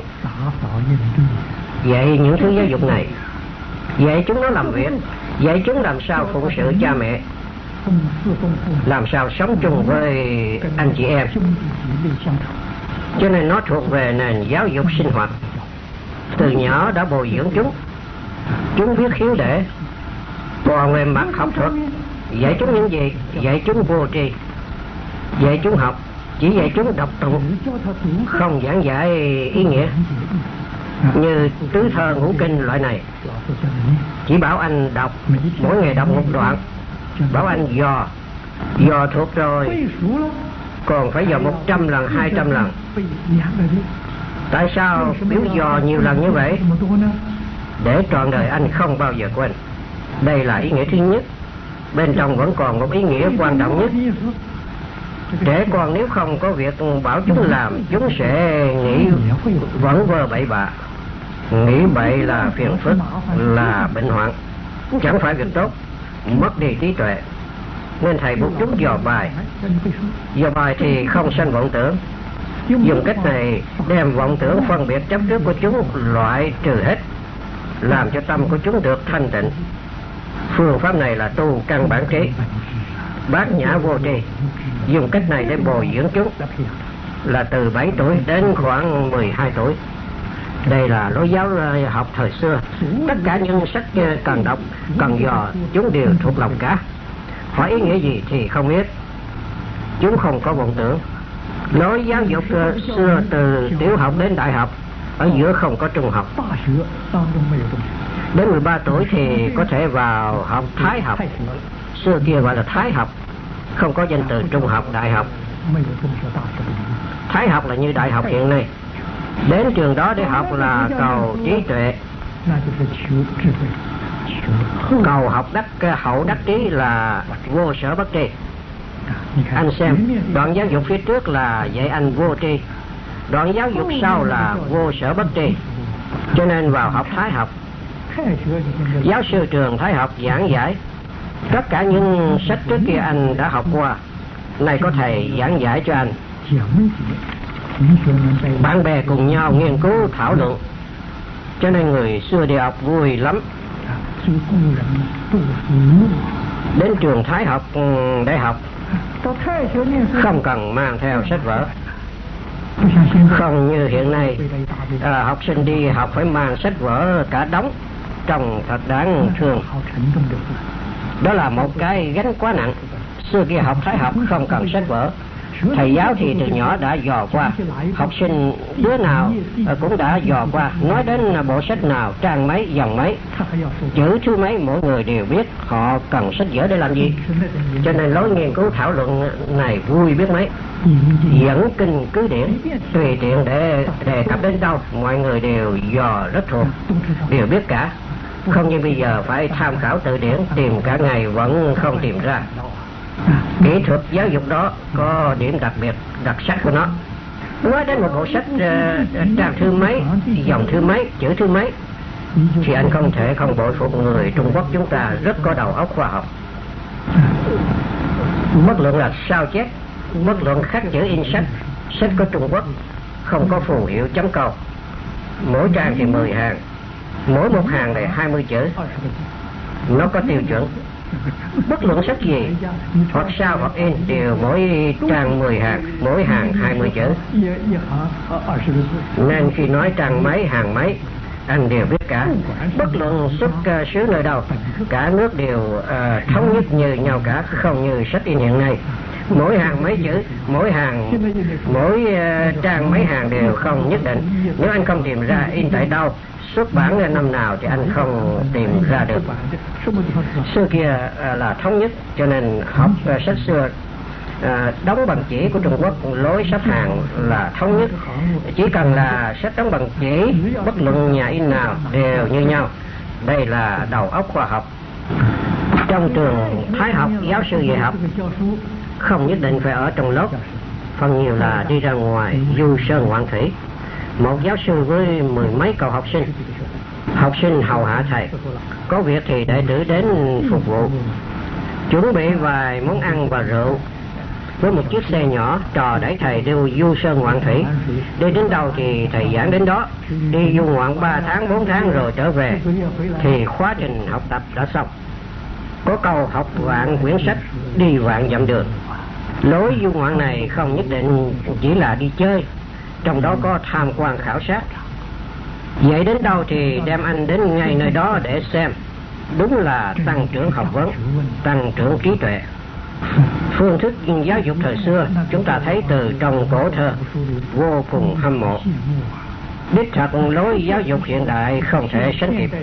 dạy những thứ giáo dục này, dạy chúng nó làm việc, dạy chúng làm sao phụng sự cha mẹ, làm sao sống chung với anh chị em. Cho nên nó thuộc về nền giáo dục sinh hoạt. Từ nhỏ đã bồi dưỡng chúng biết hiếu để, Còn về mặt học thuật, dạy chúng những gì? Dạy chúng vô tri, dạy chúng học, chỉ dạy chúng đọc tụng, không giảng giải ý nghĩa. Như tứ thơ ngũ kinh loại này, chỉ bảo anh đọc, mỗi ngày đọc một đoạn, bảo anh dò thuộc rồi, còn phải dò 100 lần, 200 lần. Tại sao biểu dò nhiều lần như vậy? Để trọn đời anh không bao giờ quên. Đây là ý nghĩa thứ nhất. Bên trong vẫn còn một ý nghĩa quan trọng nhất. Trẻ con nếu không có việc bảo chúng làm, chúng sẽ nghĩ vẫn vơ bậy bạ. Nghĩ bậy là phiền phức, là bệnh hoạn, chẳng phải việc tốt, mất đi trí tuệ. Nên thầy buộc chúng dò bài. Dò bài thì không sanh vọng tưởng. Dùng cách này đem vọng tưởng phân biệt chấp trước của chúng loại trừ hết, làm cho tâm của chúng được thanh tịnh. Phương pháp này là tu căn bản trí, bát nhã vô tri. Dùng cách này để bồi dưỡng chúng là từ 7 tuổi đến khoảng 12 tuổi. Đây là lối giáo học thời xưa. Tất cả những sách cần đọc, cần dò, chúng đều thuộc lòng cả. Hỏi ý nghĩa gì thì không biết. Chúng không có vọng tưởng. Lối giáo dục xưa từ tiểu học đến đại học, ở giữa không có trung học. Đến 13 tuổi thì có thể vào học thái học. Xưa kia gọi là thái học, không có danh từ trung học, đại học. Thái học là như đại học hiện nay. Đến trường đó để học là cầu trí tuệ, cầu học hậu đắc trí là vô sở bất tri. Anh xem, đoạn giáo dục phía trước là dạy anh vô tri, đoạn giáo dục sau là vô sở bất tri. Cho nên vào học thái học, giáo sư trường thái học giảng giải tất cả những sách trước kia anh đã học qua, này có thầy giảng giải cho anh. Bạn bè cùng nhau nghiên cứu thảo luận, cho nên người xưa đi học vui lắm. Đến trường thái học để học, không cần mang theo sách vở. Không như hiện nay, học sinh đi học phải mang sách vở cả đống, trông thật đáng thương. Đó là một cái gánh quá nặng. Xưa kia học thái học không cần sách vở. Thầy giáo thì từ nhỏ đã dò qua, học sinh đứa nào cũng đã dò qua, nói đến bộ sách nào, trang mấy, dòng mấy, chữ thứ mấy, mỗi người đều biết. Họ cần sách vở để làm gì? Cho nên lối nghiên cứu thảo luận này vui biết mấy. Dẫn kinh cứ điển, tùy tiện để đề cập đến đâu, mọi người đều dò rất thuộc, đều biết cả. Không như bây giờ phải tham khảo từ điển, tìm cả ngày vẫn không tìm ra. Kỹ thuật giáo dục đó có điểm đặc biệt, đặc sắc của nó. Nói đến một bộ sách trang thứ mấy, dòng thứ mấy, chữ thứ mấy, thì anh không thể không bội phục người Trung Quốc chúng ta rất có đầu óc khoa học. Bất luận là sao chép, bất luận khắc chữ in sách, sách của Trung Quốc không có phù hiệu chấm câu. Mỗi trang thì 10 hàng, mỗi một hàng là 20 chữ. Nó có tiêu chuẩn. Bất luận sách gì, hoặc sao hoặc in, đều mỗi trang 10 hàng, mỗi hàng 20 chữ. Nên khi nói trang mấy, hàng mấy, anh đều biết cả. Bất luận xuất xứ nơi đâu, cả nước đều thống nhất như nhau cả, không như sách in hiện nay. Mỗi hàng mấy chữ, mỗi trang mấy hàng đều không nhất định. Nếu anh không tìm ra in tại đâu, xuất bản năm nào thì anh không tìm ra được. Xưa kia là thống nhất, cho nên học sách xưa đóng bằng chỉ của Trung Quốc, lối sắp hàng là thống nhất. Chỉ cần là sách đóng bằng chỉ, bất luận nhà in nào đều như nhau. Đây là đầu óc khoa học. Trong trường thái học, giáo sư dạy học không nhất định phải ở trong lớp, phần nhiều là đi ra ngoài du sơn ngoạn thủy. Một giáo sư với 10 mấy cậu học sinh hầu hạ thầy, có việc thì đệ tử đến phục vụ, chuẩn bị vài món ăn và rượu. Với một chiếc xe nhỏ trò đẩy thầy đi du sơn ngoạn thủy. Đi đến đâu thì thầy giảng đến đó. Đi du ngoạn 3 tháng 4 tháng rồi trở về thì khóa trình học tập đã xong. Có câu học vạn quyển sách, đi vạn dặm đường. Lối du ngoạn này không nhất định chỉ là đi chơi, trong đó có tham quan khảo sát. Vậy đến đâu thì đem anh đến ngay nơi đó để xem. đúng là tăng trưởng học vấn, tăng trưởng trí tuệ. Phương thức giáo dục thời xưa chúng ta thấy từ trong cổ thơ vô cùng hâm mộ. Đích thật lối giáo dục hiện đại không thể sánh kịp.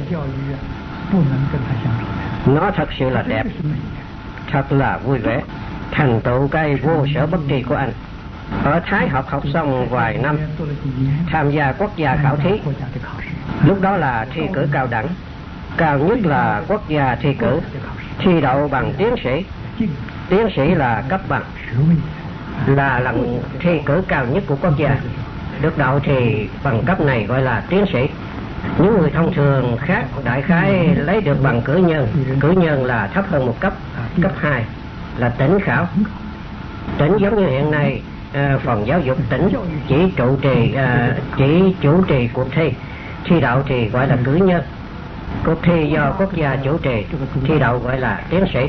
Nó thật sự là đẹp, thật là vui vẻ, thành tựu cái vô sở bất tri của anh. Ở Thái học xong vài năm, tham gia quốc gia khảo thí. Lúc đó là thi cử cao đẳng, cao nhất là quốc gia thi cử, thi đậu bằng tiến sĩ. Tiến sĩ là cấp bằng, là lần thi cử cao nhất của quốc gia. Được đậu thì bằng cấp này gọi là tiến sĩ. Những người thông thường khác đại khái lấy được bằng cử nhân. Cử nhân là thấp hơn một cấp, cấp 2 là tỉnh khảo. Tỉnh giống như hiện nay phòng giáo dục tỉnh chỉ chủ trì cuộc thi. Thi đậu thì gọi là cử nhân. Cuộc thi do quốc gia chủ trì, thi đậu gọi là tiến sĩ.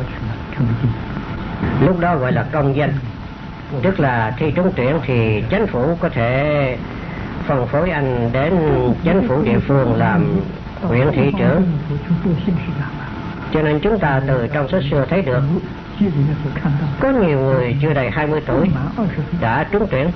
Lúc đó gọi là công danh, tức là thi trúng tuyển thì chính phủ có thể phân phối anh đến chính phủ địa phương làm huyện thị trưởng. Cho nên chúng ta từ trong sách xưa thấy được có nhiều người chưa đầy 20 tuổi đã trúng tuyển.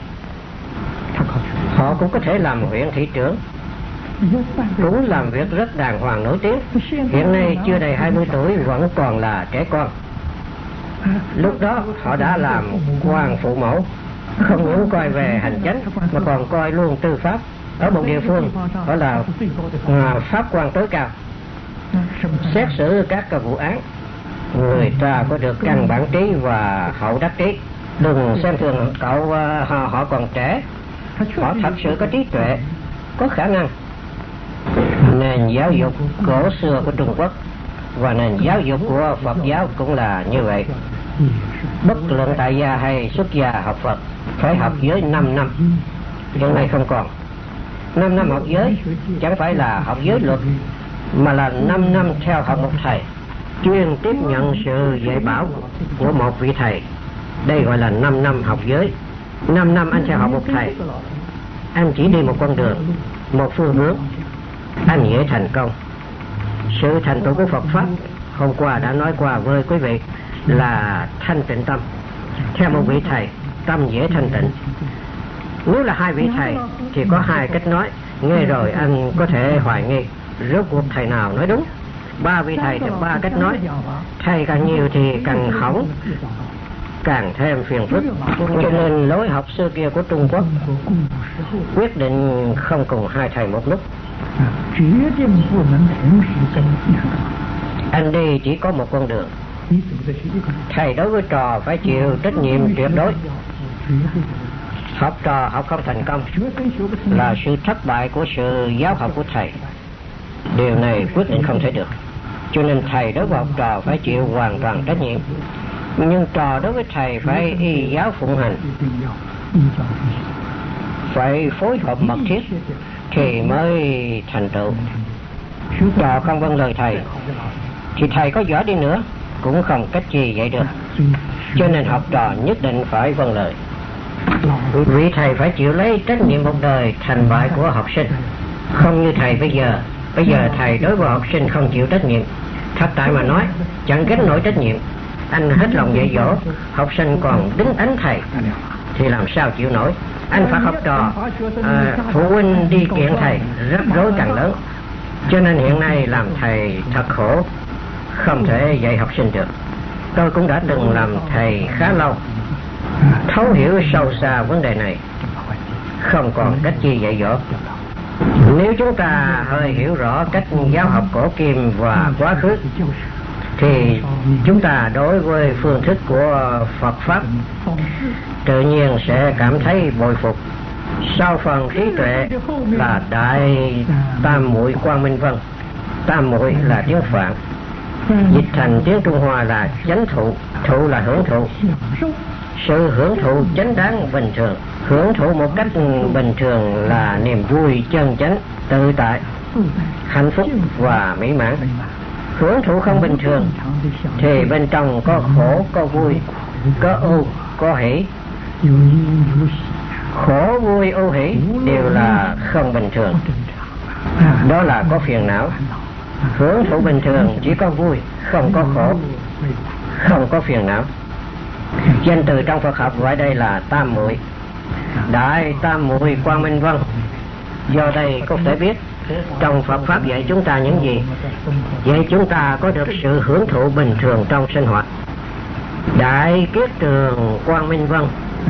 Họ cũng có thể làm huyện thị trưởng, cũng làm việc rất đàng hoàng nổi tiếng. Hiện nay chưa đầy 20 tuổi vẫn còn là trẻ con. Lúc đó họ đã làm quan phụ mẫu, không những coi về hành chánh mà còn coi luôn tư pháp. Ở một địa phương đó là pháp quan tối cao, xét xử các vụ án. Người ta có được căn bản trí và hậu đắc trí. Đừng xem thường họ còn trẻ, họ thật sự có trí tuệ, có khả năng. Nền giáo dục cổ xưa của Trung Quốc và nền giáo dục của Phật giáo cũng là như vậy. Bất luận tại gia hay xuất gia học Phật phải học giới 5 năm. Hiện nay không còn. 5 năm học giới chẳng phải là học giới luật, mà là 5 năm theo học một thầy, chuyên tiếp nhận sự dạy bảo của một vị thầy. Đây gọi là 5 năm học giới. 5 năm anh sẽ học một thầy. Anh chỉ đi một con đường, một phương hướng, anh dễ thành công. Sự thành tựu của Phật pháp hôm qua đã nói qua với quý vị là thanh tịnh tâm. Theo một vị thầy, tâm dễ thanh tịnh. Nếu là 2 vị thầy thì có 2 cách nói. Nghe rồi anh có thể hoài nghi rốt cuộc thầy nào nói đúng. 3 vị thầy thì 3 cách nói. Thầy càng nhiều thì càng hỏng, càng thêm phiền phức. Cho nên lối học xưa kia của Trung Quốc quyết định không cùng 2 thầy một lúc. Anh đi chỉ có một con đường. Thầy đối với trò phải chịu trách nhiệm tuyệt đối. Học trò học không thành công là sự thất bại của sự giáo học của thầy. Điều này quyết định không thể được. Cho nên thầy đối với học trò phải chịu hoàn toàn trách nhiệm. Nhưng trò đối với thầy phải y giáo phụng hành, phải phối hợp mật thiết thì mới thành tựu. Trò không vâng lời thầy thì thầy có giỏi đi nữa cũng không cách gì dạy được. Cho nên học trò nhất định phải vâng lời. Vị thầy phải chịu lấy trách nhiệm một đời thành bại của học sinh. Không như thầy bây giờ. Bây giờ thầy đối với học sinh không chịu trách nhiệm. Thật tại mà nói, chẳng gánh nổi trách nhiệm. Anh hết lòng dạy dỗ, học sinh còn đứng đánh thầy thì làm sao chịu nổi. Anh phải học trò, phụ huynh đi kiện thầy, rắc rối càng lớn. Cho nên hiện nay làm thầy thật khổ, không thể dạy học sinh được. Tôi cũng đã từng làm thầy khá lâu, thấu hiểu sâu xa vấn đề này, không còn cách chi dạy dỗ. Nếu chúng ta hơi hiểu rõ cách giáo học cổ kim và quá khứ thì chúng ta đối với phương thức của Phật pháp tự nhiên sẽ cảm thấy bội phục. Sau phần trí tuệ là đại tam muội quang minh vân. Tam muội là tiếng Phạn, dịch thành tiếng Trung Hoa là chánh thụ. Thụ là hưởng thụ, sự hưởng thụ chánh đáng bình thường. Hưởng thụ một cách bình thường là niềm vui chân chánh, tự tại, hạnh phúc và mỹ mãn. Hưởng thụ không bình thường thì bên trong có khổ, có vui, có ưu, có hỷ. Khổ, vui, ưu, hỷ đều là không bình thường. Đó là có phiền não. Hưởng thụ bình thường chỉ có vui, không có khổ, không có phiền não. Danh từ trong Phật học gọi đây là tam muội. Đại tam muội Quang Minh Vân. Do đây có thể biết trong Phật pháp dạy chúng ta những gì. Vậy chúng ta có được sự hưởng thụ bình thường trong sinh hoạt. Đại kiết tường Quang Minh Vân.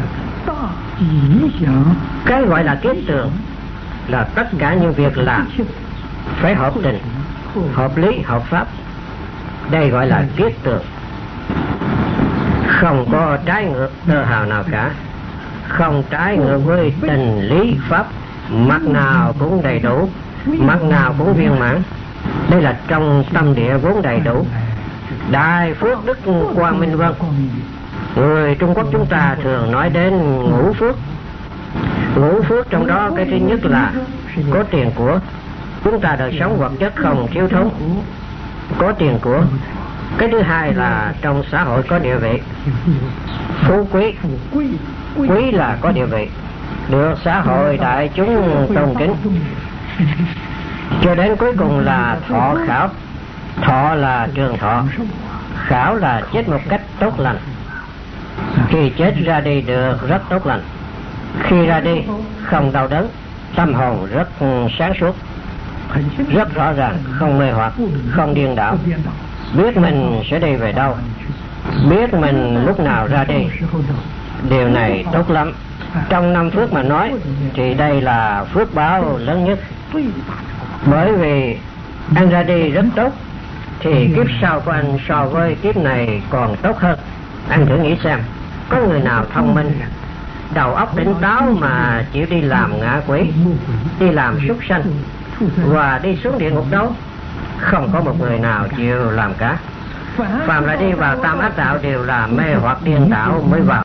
Cái gọi là kiết tường là tất cả những việc làm phải hợp tình, hợp lý, hợp pháp. Đây gọi là kiết tường. Không có trái ngược tơ hào nào cả, không trái ngược với tình lý pháp, mặt nào cũng đầy đủ, mặt nào cũng viên mãn. Đây là trong tâm địa vốn đầy đủ. Đại phước đức Quang Minh Vân. Người Trung Quốc chúng ta thường nói đến ngũ phước. Ngũ phước trong đó cái thứ nhất là có tiền của. Chúng ta đời sống vật chất không thiếu thốn, có tiền của. Cái thứ hai là trong xã hội có địa vị, phú quý. Quý là có địa vị, được xã hội đại chúng tôn kính. Cho đến cuối cùng là thọ khảo. Thọ là trường thọ, khảo là chết một cách tốt lành. Khi chết ra đi được rất tốt lành. Khi ra đi không đau đớn, tâm hồn rất sáng suốt, rất rõ ràng, không mê hoặc, không điên đảo, biết mình sẽ đi về đâu, biết mình lúc nào ra đi. Điều này tốt lắm. Trong năm phước mà nói thì đây là phước báo lớn nhất. Bởi vì anh ra đi rất tốt thì kiếp sau của anh so với kiếp này còn tốt hơn. Anh thử nghĩ xem, có người nào thông minh, đầu óc tỉnh táo mà chịu đi làm ngạ quỷ, đi làm súc sanh và đi xuống địa ngục đâu? Không có một người nào chịu làm cả. Phàm là đi vào tam ác đạo đều là mê hoặc điên đảo mới vào.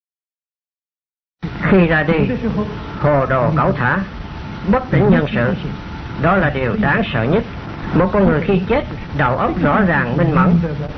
Khi ra đi hồ đồ cẩu thả, bất tỉnh nhân sự, đó là điều đáng sợ nhất. Một con người khi chết đầu óc rõ ràng minh mẫn,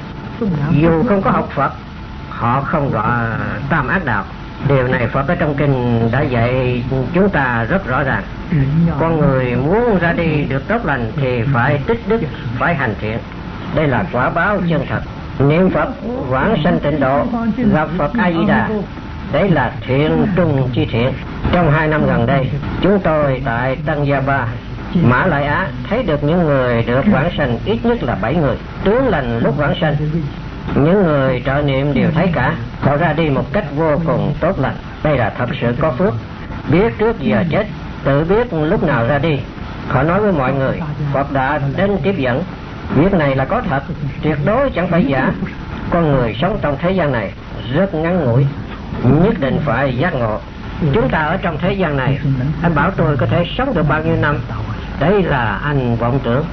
dù không có học Phật, họ không gọi tam ác đạo. Điều này Phật ở trong kinh đã dạy chúng ta rất rõ ràng. Con người muốn ra đi được tốt lành thì phải tích đức, phải hành thiện. Đây là quả báo chân thật. Niệm Phật vãng sanh tịnh độ, gặp Phật A Di Đà, đấy là thiện trung chi thiện. Trong 2 năm gần đây, chúng tôi tại Tân Gia Ba, Mã Lại Á thấy được những người được vãng sanh ít nhất là 7 người. Tướng lành lúc vãng sanh, những người trợ niệm đều thấy cả. Họ ra đi một cách vô cùng tốt lành. Đây là thật sự có phước. Biết trước giờ chết, tự biết lúc nào ra đi. Họ nói với mọi người, Phật đã đến tiếp dẫn. Việc này là có thật, tuyệt đối chẳng phải giả. Con người sống trong thế gian này rất ngắn ngủi, nhất định phải giác ngộ. Chúng ta ở trong thế gian này, anh bảo tôi có thể sống được bao nhiêu năm? Đấy là anh vọng tưởng.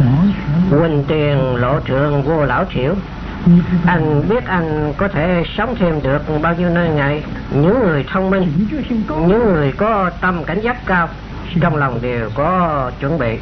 Huỳnh tiền lộ trượng vô lão thiểu. Anh biết anh có thể sống thêm được bao nhiêu ngày? Những người thông minh, những người có tâm cảnh giác cao, trong lòng đều có chuẩn bị.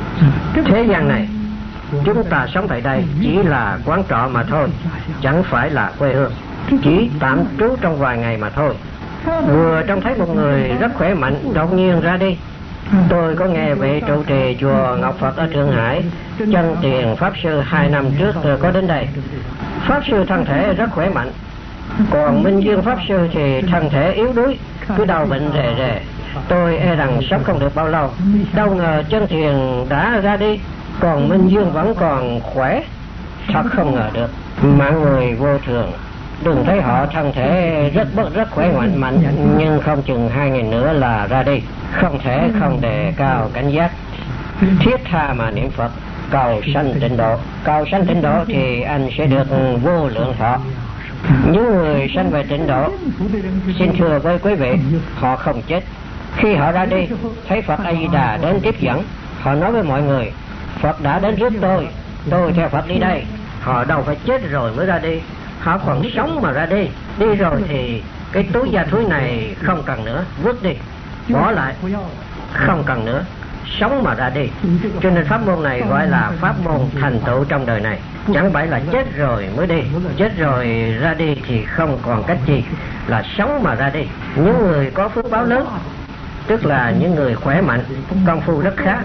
Thế gian này, chúng ta sống tại đây chỉ là quán trọ mà thôi, chẳng phải là quê hương, chỉ tạm trú trong vài ngày mà thôi. Vừa trông thấy một người rất khỏe mạnh đột nhiên ra đi. Tôi có nghe vị trụ trì chùa Ngọc Phật ở Thượng Hải, Chân Tiền Pháp Sư 2 năm trước có đến đây. Pháp Sư thân thể rất khỏe mạnh, còn Minh Dương Pháp Sư thì thân thể yếu đuối, cứ đau bệnh rề rề. Tôi e rằng sống không được bao lâu. Đâu ngờ Chân Tiền đã ra đi, còn Minh Dương vẫn còn khỏe. Thật không ngờ được. Mạng người vô thường, đừng thấy họ thân thể rất khỏe mạnh, nhưng không chừng 2 ngày nữa là ra đi. Không thể không đề cao cảnh giác, thiết tha mà niệm Phật, cầu sanh tịnh độ. Cầu sanh tịnh độ thì anh sẽ được vô lượng thọ. Những người sanh về tịnh độ, xin thưa với quý vị, họ không chết. Khi họ ra đi, thấy Phật A Di Đà đến tiếp dẫn, họ nói với mọi người, Phật đã đến rước tôi theo Phật đi đây. Họ đâu phải chết rồi mới ra đi, họ còn sống mà ra đi. Đi rồi thì cái túi da thúi này không cần nữa, vứt đi, bỏ lại, không cần nữa, sống mà ra đi. Cho nên pháp môn này gọi là pháp môn thành tựu trong đời này. Chẳng phải là chết rồi mới đi, chết rồi ra đi thì không còn cách gì, là sống mà ra đi. Những người có phước báo lớn, tức là những người khỏe mạnh, công phu rất khá,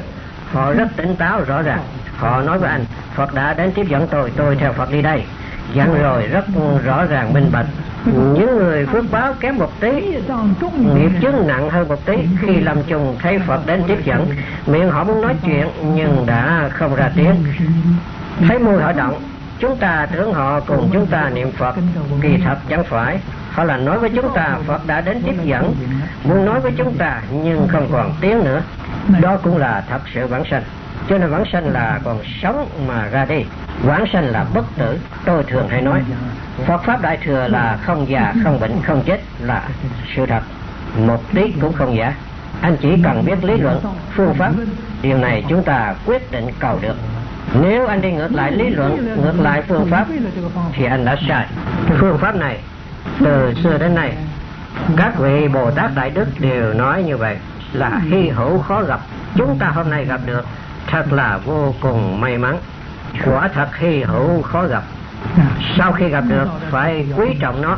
họ rất tỉnh táo rõ ràng. Họ nói với anh, Phật đã đến tiếp dẫn tôi theo Phật đi đây. Dặn rồi rất rõ ràng minh bạch. Những người phước báo kém một tí, nghiệp chướng nặng hơn một tí, khi lâm chung thấy Phật đến tiếp dẫn, miệng họ muốn nói chuyện nhưng đã không ra tiếng. Thấy môi họ động, chúng ta tưởng họ cùng chúng ta niệm Phật, kỳ thật chẳng phải. Họ là nói với chúng ta Phật đã đến tiếp dẫn, muốn nói với chúng ta nhưng không còn tiếng nữa. Đó cũng là thật sự vãng sanh. Cho nên vãng sanh là còn sống mà ra đi. Vãng sanh là bất tử. Tôi thường hay nói Phật Pháp Đại Thừa là không già, không bệnh, không chết, là sự thật. Một tí cũng không giả. Anh chỉ cần biết lý luận, phương pháp, điều này chúng ta quyết định cầu được. Nếu anh đi ngược lại lý luận, ngược lại phương pháp thì anh đã sai. Phương pháp này từ xưa đến nay các vị Bồ Tát Đại Đức đều nói như vậy, là hy hữu khó gặp. Chúng ta hôm nay gặp được thật là vô cùng may mắn. Quả thật hy hữu khó gặp. Sau khi gặp được phải quý trọng nó,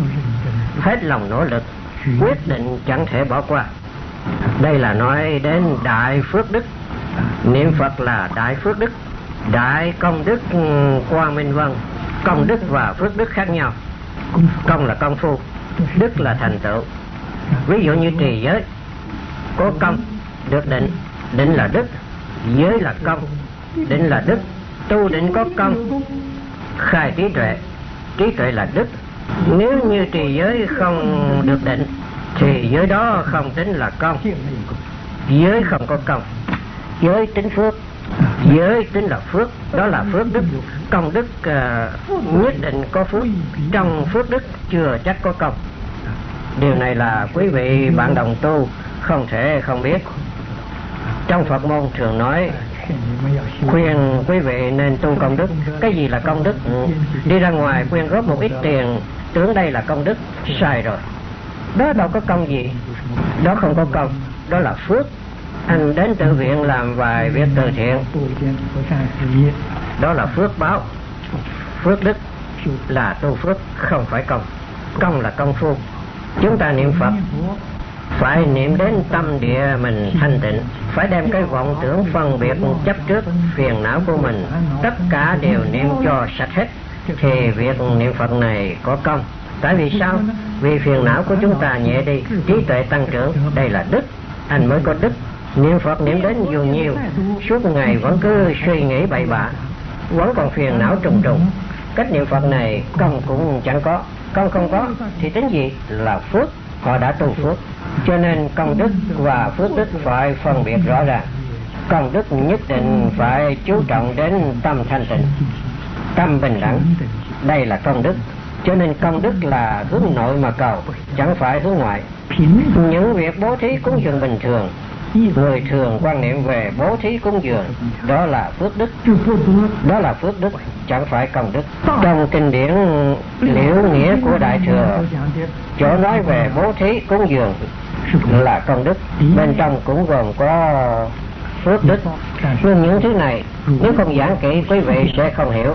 hết lòng nỗ lực, quyết định chẳng thể bỏ qua. Đây là nói đến đại phước đức. Niệm Phật là đại phước đức, đại công đức. Quang Minh Vân, công đức và phước đức khác nhau. Công là công phu, đức là thành tựu. Ví dụ như trì giới, có công được định, định là đức. Giới là công, định là đức. Tu định có công, khai trí tuệ là đức. Nếu như trì giới không được định thì giới đó không tính là công. Giới không có công, giới tính phước. Giới tính là phước, đó là phước đức. Công đức nhất định có phước, trong phước đức chưa chắc có công. Điều này là quý vị bạn đồng tu không thể không biết. Trong Phật môn thường nói khuyên quý vị nên tu công đức. Cái gì là công đức? Đi ra ngoài khuyên góp một ít tiền, tưởng đây là công đức, sai rồi. Đó đâu có công gì, đó không có công, đó là phước. Anh đến tự viện làm vài việc từ thiện, đó là phước báo. Phước đức là tu phước, không phải công. Công là công phu. Chúng ta niệm Phật phải niệm đến tâm địa mình thanh tịnh, phải đem cái vọng tưởng phân biệt chấp trước phiền não của mình tất cả đều niệm cho sạch hết, thì việc niệm Phật này có công. Tại vì sao? Vì phiền não của chúng ta nhẹ đi, trí tuệ tăng trưởng, đây là đức, anh mới có đức. Niệm Phật niệm đến dù nhiều, suốt ngày vẫn cứ suy nghĩ bậy bạ, vẫn còn phiền não trùng trùng. Cách niệm Phật này công cũng chẳng có, công không có thì tính gì? Là phước, họ đã tu phước. Cho nên công đức và phước đức phải phân biệt rõ ràng. Công đức nhất định phải chú trọng đến tâm thanh tịnh, tâm bình đẳng, đây là công đức. Cho nên công đức là hướng nội mà cầu, chẳng phải hướng ngoại. Những việc bố thí cúng dường bình thường, người thường quan niệm về bố thí cúng dường, đó là phước đức, đó là phước đức, chẳng phải công đức. Trong kinh điển Liễu Nghĩa của Đại Thừa, chỗ nói về bố thí cúng dường là công đức, bên trong cũng gồm có phước đức. Nhưng những thứ này nếu không giảng kỹ quý vị sẽ không hiểu.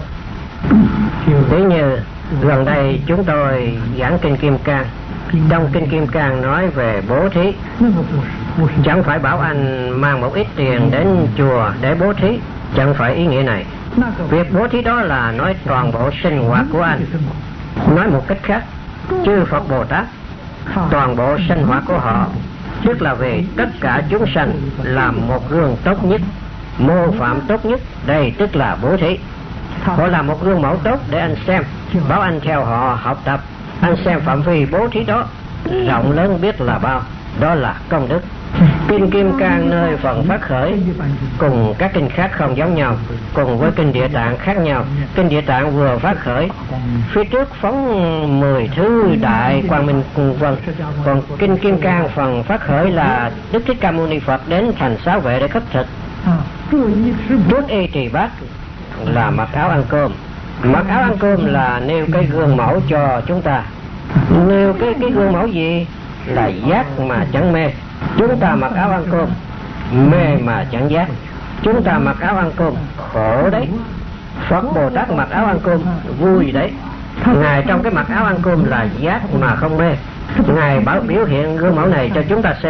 Ví như gần đây chúng tôi giảng kinh Kim Cang. Trong kinh Kim Cang nói về bố thí, chẳng phải bảo anh mang một ít tiền đến chùa để bố thí, chẳng phải ý nghĩa này. Việc bố thí đó là nói toàn bộ sinh hoạt của anh. Nói một cách khác, chư Phật Bồ Tát toàn bộ sinh hoạt của họ, tức là về tất cả chúng sanh làm một gương tốt nhất, mô phạm tốt nhất, đây tức là bố thí. Họ làm một gương mẫu tốt để anh xem, bảo anh theo họ học tập. Anh xem phạm vi bố thí đó rộng lớn biết là bao, đó là công đức. Kinh Kim Cang nơi phần phát khởi cùng các kinh khác không giống nhau, cùng với kinh Địa Tạng khác nhau. Kinh Địa Tạng vừa phát khởi, phía trước phóng 10 thứ đại quang minh vân, còn kinh Kim Cang phần phát khởi là Đức Thích Ca Mâu Ni Phật đến thành Xá Vệ để khất thực. Trước y trì bát là mặc áo ăn cơm. Mặc áo ăn cơm là nêu cái gương mẫu cho chúng ta. Nêu cái gương mẫu gì? Là giác mà chẳng mê. Chúng ta mặc áo ăn cơm mê mà chẳng giác. Chúng ta mặc áo ăn cơm khổ đấy. Phật Bồ Tát mặc áo ăn cơm vui đấy. Ngài trong cái mặc áo ăn cơm là giác mà không mê. Ngài biểu hiện gương mẫu này cho chúng ta xem.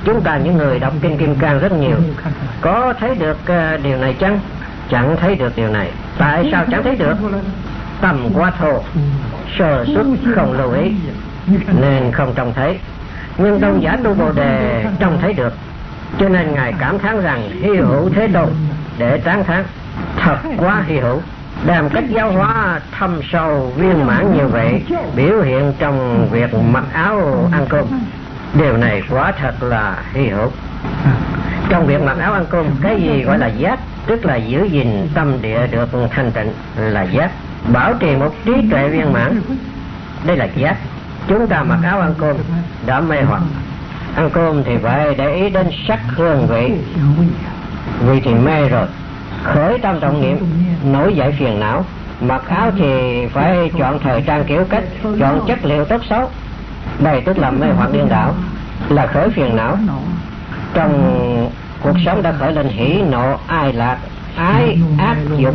Chúng ta những người đọc Kinh Kim Cang rất nhiều, có thấy được điều này chăng? Chẳng thấy được điều này. Tại sao chẳng thấy được? Tầm quá thô, sơ suất không lưu ý nên không trông thấy. Nhưng tôn giả Tu Bồ Đề trông thấy được, cho nên ngài cảm thán rằng hy hữu Thế Tôn để tán thán, thật quá hy hữu. Đàm cách giáo hóa thâm sâu viên mãn như vậy biểu hiện trong việc mặc áo ăn cơm, điều này quả thật là hy hữu. Trong việc mặc áo ăn cơm, cái gì gọi là giác? Tức là giữ gìn tâm địa được thanh tịnh là giác, bảo trì một trí tuệ viên mãn, đây là giác. Chúng ta mặc áo ăn cơm đã mê hoặc. Ăn cơm thì phải để ý đến sắc hương vị, vì thì mê rồi, khởi tâm trọng niệm, nổi dậy phiền não. Mặc áo thì phải chọn thời trang kiểu cách, chọn chất liệu tốt xấu, đây tức là mê hoặc điên đảo, là khởi phiền não. Trong cuộc sống đã khởi lên hỉ nộ ai lạc, ái ác dục,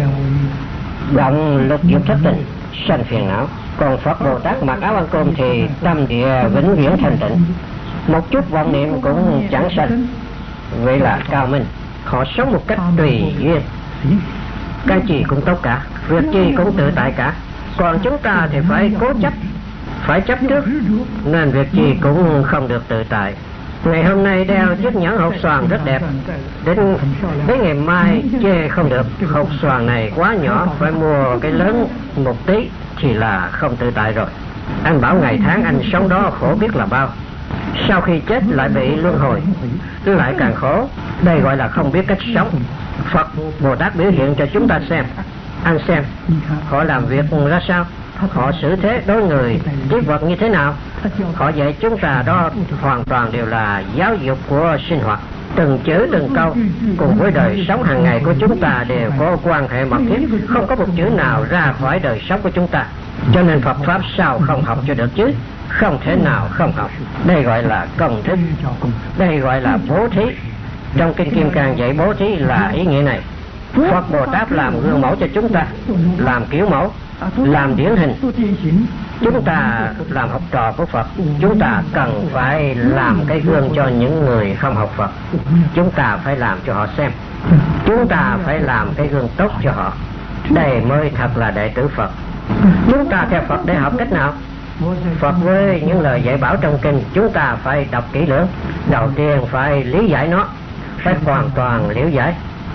động lục dục thất tình, sanh phiền não. Còn Phật Bồ Tát mặc áo ăn cơm thì tâm địa vĩnh viễn thanh tịnh, một chút vọng niệm cũng chẳng sanh. Vậy là cao minh, họ sống một cách tùy duyên, cái gì cũng tốt cả, việc gì cũng tự tại cả. Còn chúng ta thì phải cố chấp, phải chấp trước, nên việc gì cũng không được tự tại. Ngày hôm nay đeo chiếc nhẫn hột xoàn rất đẹp, đến ngày mai chê không được, hột xoàn này quá nhỏ, phải mua cái lớn một tí thì là không tự tại rồi. Anh bảo ngày tháng anh sống đó khổ biết là bao, sau khi chết lại bị luân hồi, lại càng khổ. Đây gọi là không biết cách sống. Phật Bồ Tát biểu hiện cho chúng ta xem. Anh xem họ làm việc ra sao, họ xử thế đối người tiếp vật như thế nào. Họ dạy chúng ta đó hoàn toàn đều là giáo dục của sinh hoạt, từng chữ từng câu cùng với đời sống hàng ngày của chúng ta đều có quan hệ mật thiết, không có một chữ nào ra khỏi đời sống của chúng ta. Cho nên Phật pháp sao không học cho được chứ? Không thể nào không học. Đây gọi là công thức, đây gọi là bố thí. Trong Kinh Kim Cang dạy bố thí là ý nghĩa này. Phật Bồ Tát làm gương mẫu cho chúng ta, làm kiểu mẫu, làm điển hình. Chúng ta làm học trò của Phật, chúng ta cần phải làm cái gương cho những người không học Phật. Chúng ta phải làm cho họ xem, chúng ta phải làm cái gương tốt cho họ. Đây mới thật là đệ tử Phật. Chúng ta theo Phật để học cách nào? Phật với những lời dạy bảo trong kinh, chúng ta phải đọc kỹ lưỡng. Đầu tiên phải lý giải nó, phải hoàn toàn liễu giải.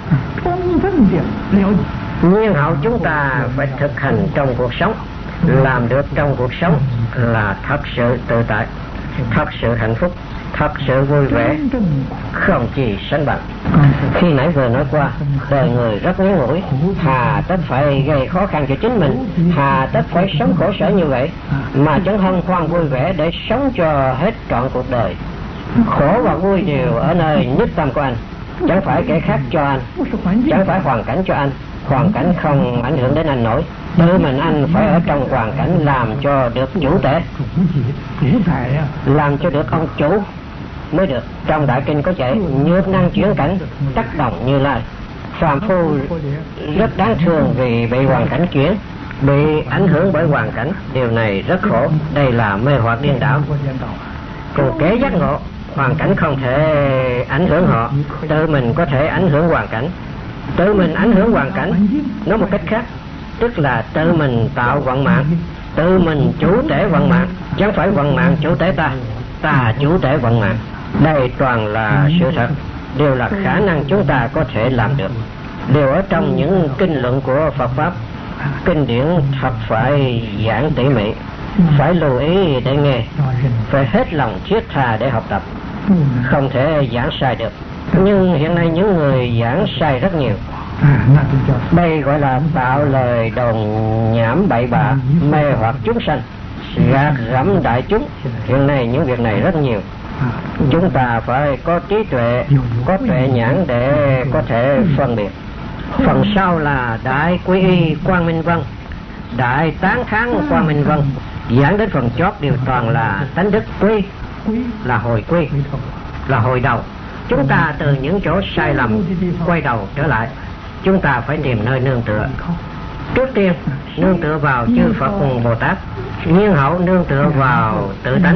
Nhiên hậu chúng ta phải thực hành trong cuộc sống. Làm được trong cuộc sống là thật sự tự tại, thật sự hạnh phúc, thật sự vui vẻ, không gì sánh bằng. Khi nãy vừa nói qua, đời người rất ngắn ngủi, hà tất phải gây khó khăn cho chính mình, hà tất phải sống khổ sở như vậy, mà chẳng hân hoan vui vẻ để sống cho hết trọn cuộc đời. Khổ và vui đều ở nơi nhất tâm của anh, chẳng phải kẻ khác cho anh, chẳng phải hoàn cảnh cho anh. Hoàn cảnh không ảnh hưởng đến anh nổi, tự mình anh phải ở trong hoàn cảnh làm cho được chủ thể, làm cho được ông chủ mới được. Trong Đại Kinh có dạy nhược năng chuyển cảnh, tác động Như Lai. Phàm phu rất đáng thương vì bị hoàn cảnh chuyển, bị ảnh hưởng bởi hoàn cảnh, điều này rất khổ. Đây là mê hoặc điên đảo. Còn kẻ giác ngộ, hoàn cảnh không thể ảnh hưởng họ, tự mình có thể ảnh hưởng hoàn cảnh. Tự mình ảnh hưởng hoàn cảnh, nói một cách khác, tức là tự mình tạo vận mạng, tự mình chủ thể vận mạng, chẳng phải vận mạng chủ thể ta, ta chủ thể vận mạng. Đây toàn là sự thật, đều là khả năng chúng ta có thể làm được, đều ở trong những kinh luận của Phật pháp. Kinh điển thật phải giảng tỉ mỉ, phải lưu ý để nghe, phải hết lòng thiết tha để học tập, không thể giảng sai được. Nhưng hiện nay những người giảng sai rất nhiều. Đây gọi là tạo lời đồn nhảm bậy bạ, mê hoặc chúng sanh, gạt gẫm đại chúng. Hiện nay những việc này rất nhiều. Chúng ta phải có trí tuệ, có tuệ nhãn để có thể phân biệt. Phần sau là Đại Quy Y Quang Minh Vân, Đại Tán Thán Quang Minh Vân. Giảng đến phần chót đều toàn là tánh đức. Quy là hồi quy, là hồi đầu. Chúng ta từ những chỗ sai lầm quay đầu trở lại. Chúng ta phải tìm nơi nương tựa. Trước tiên nương tựa vào chư Phật Bồ Tát, nhiên hậu nương tựa vào tự tánh.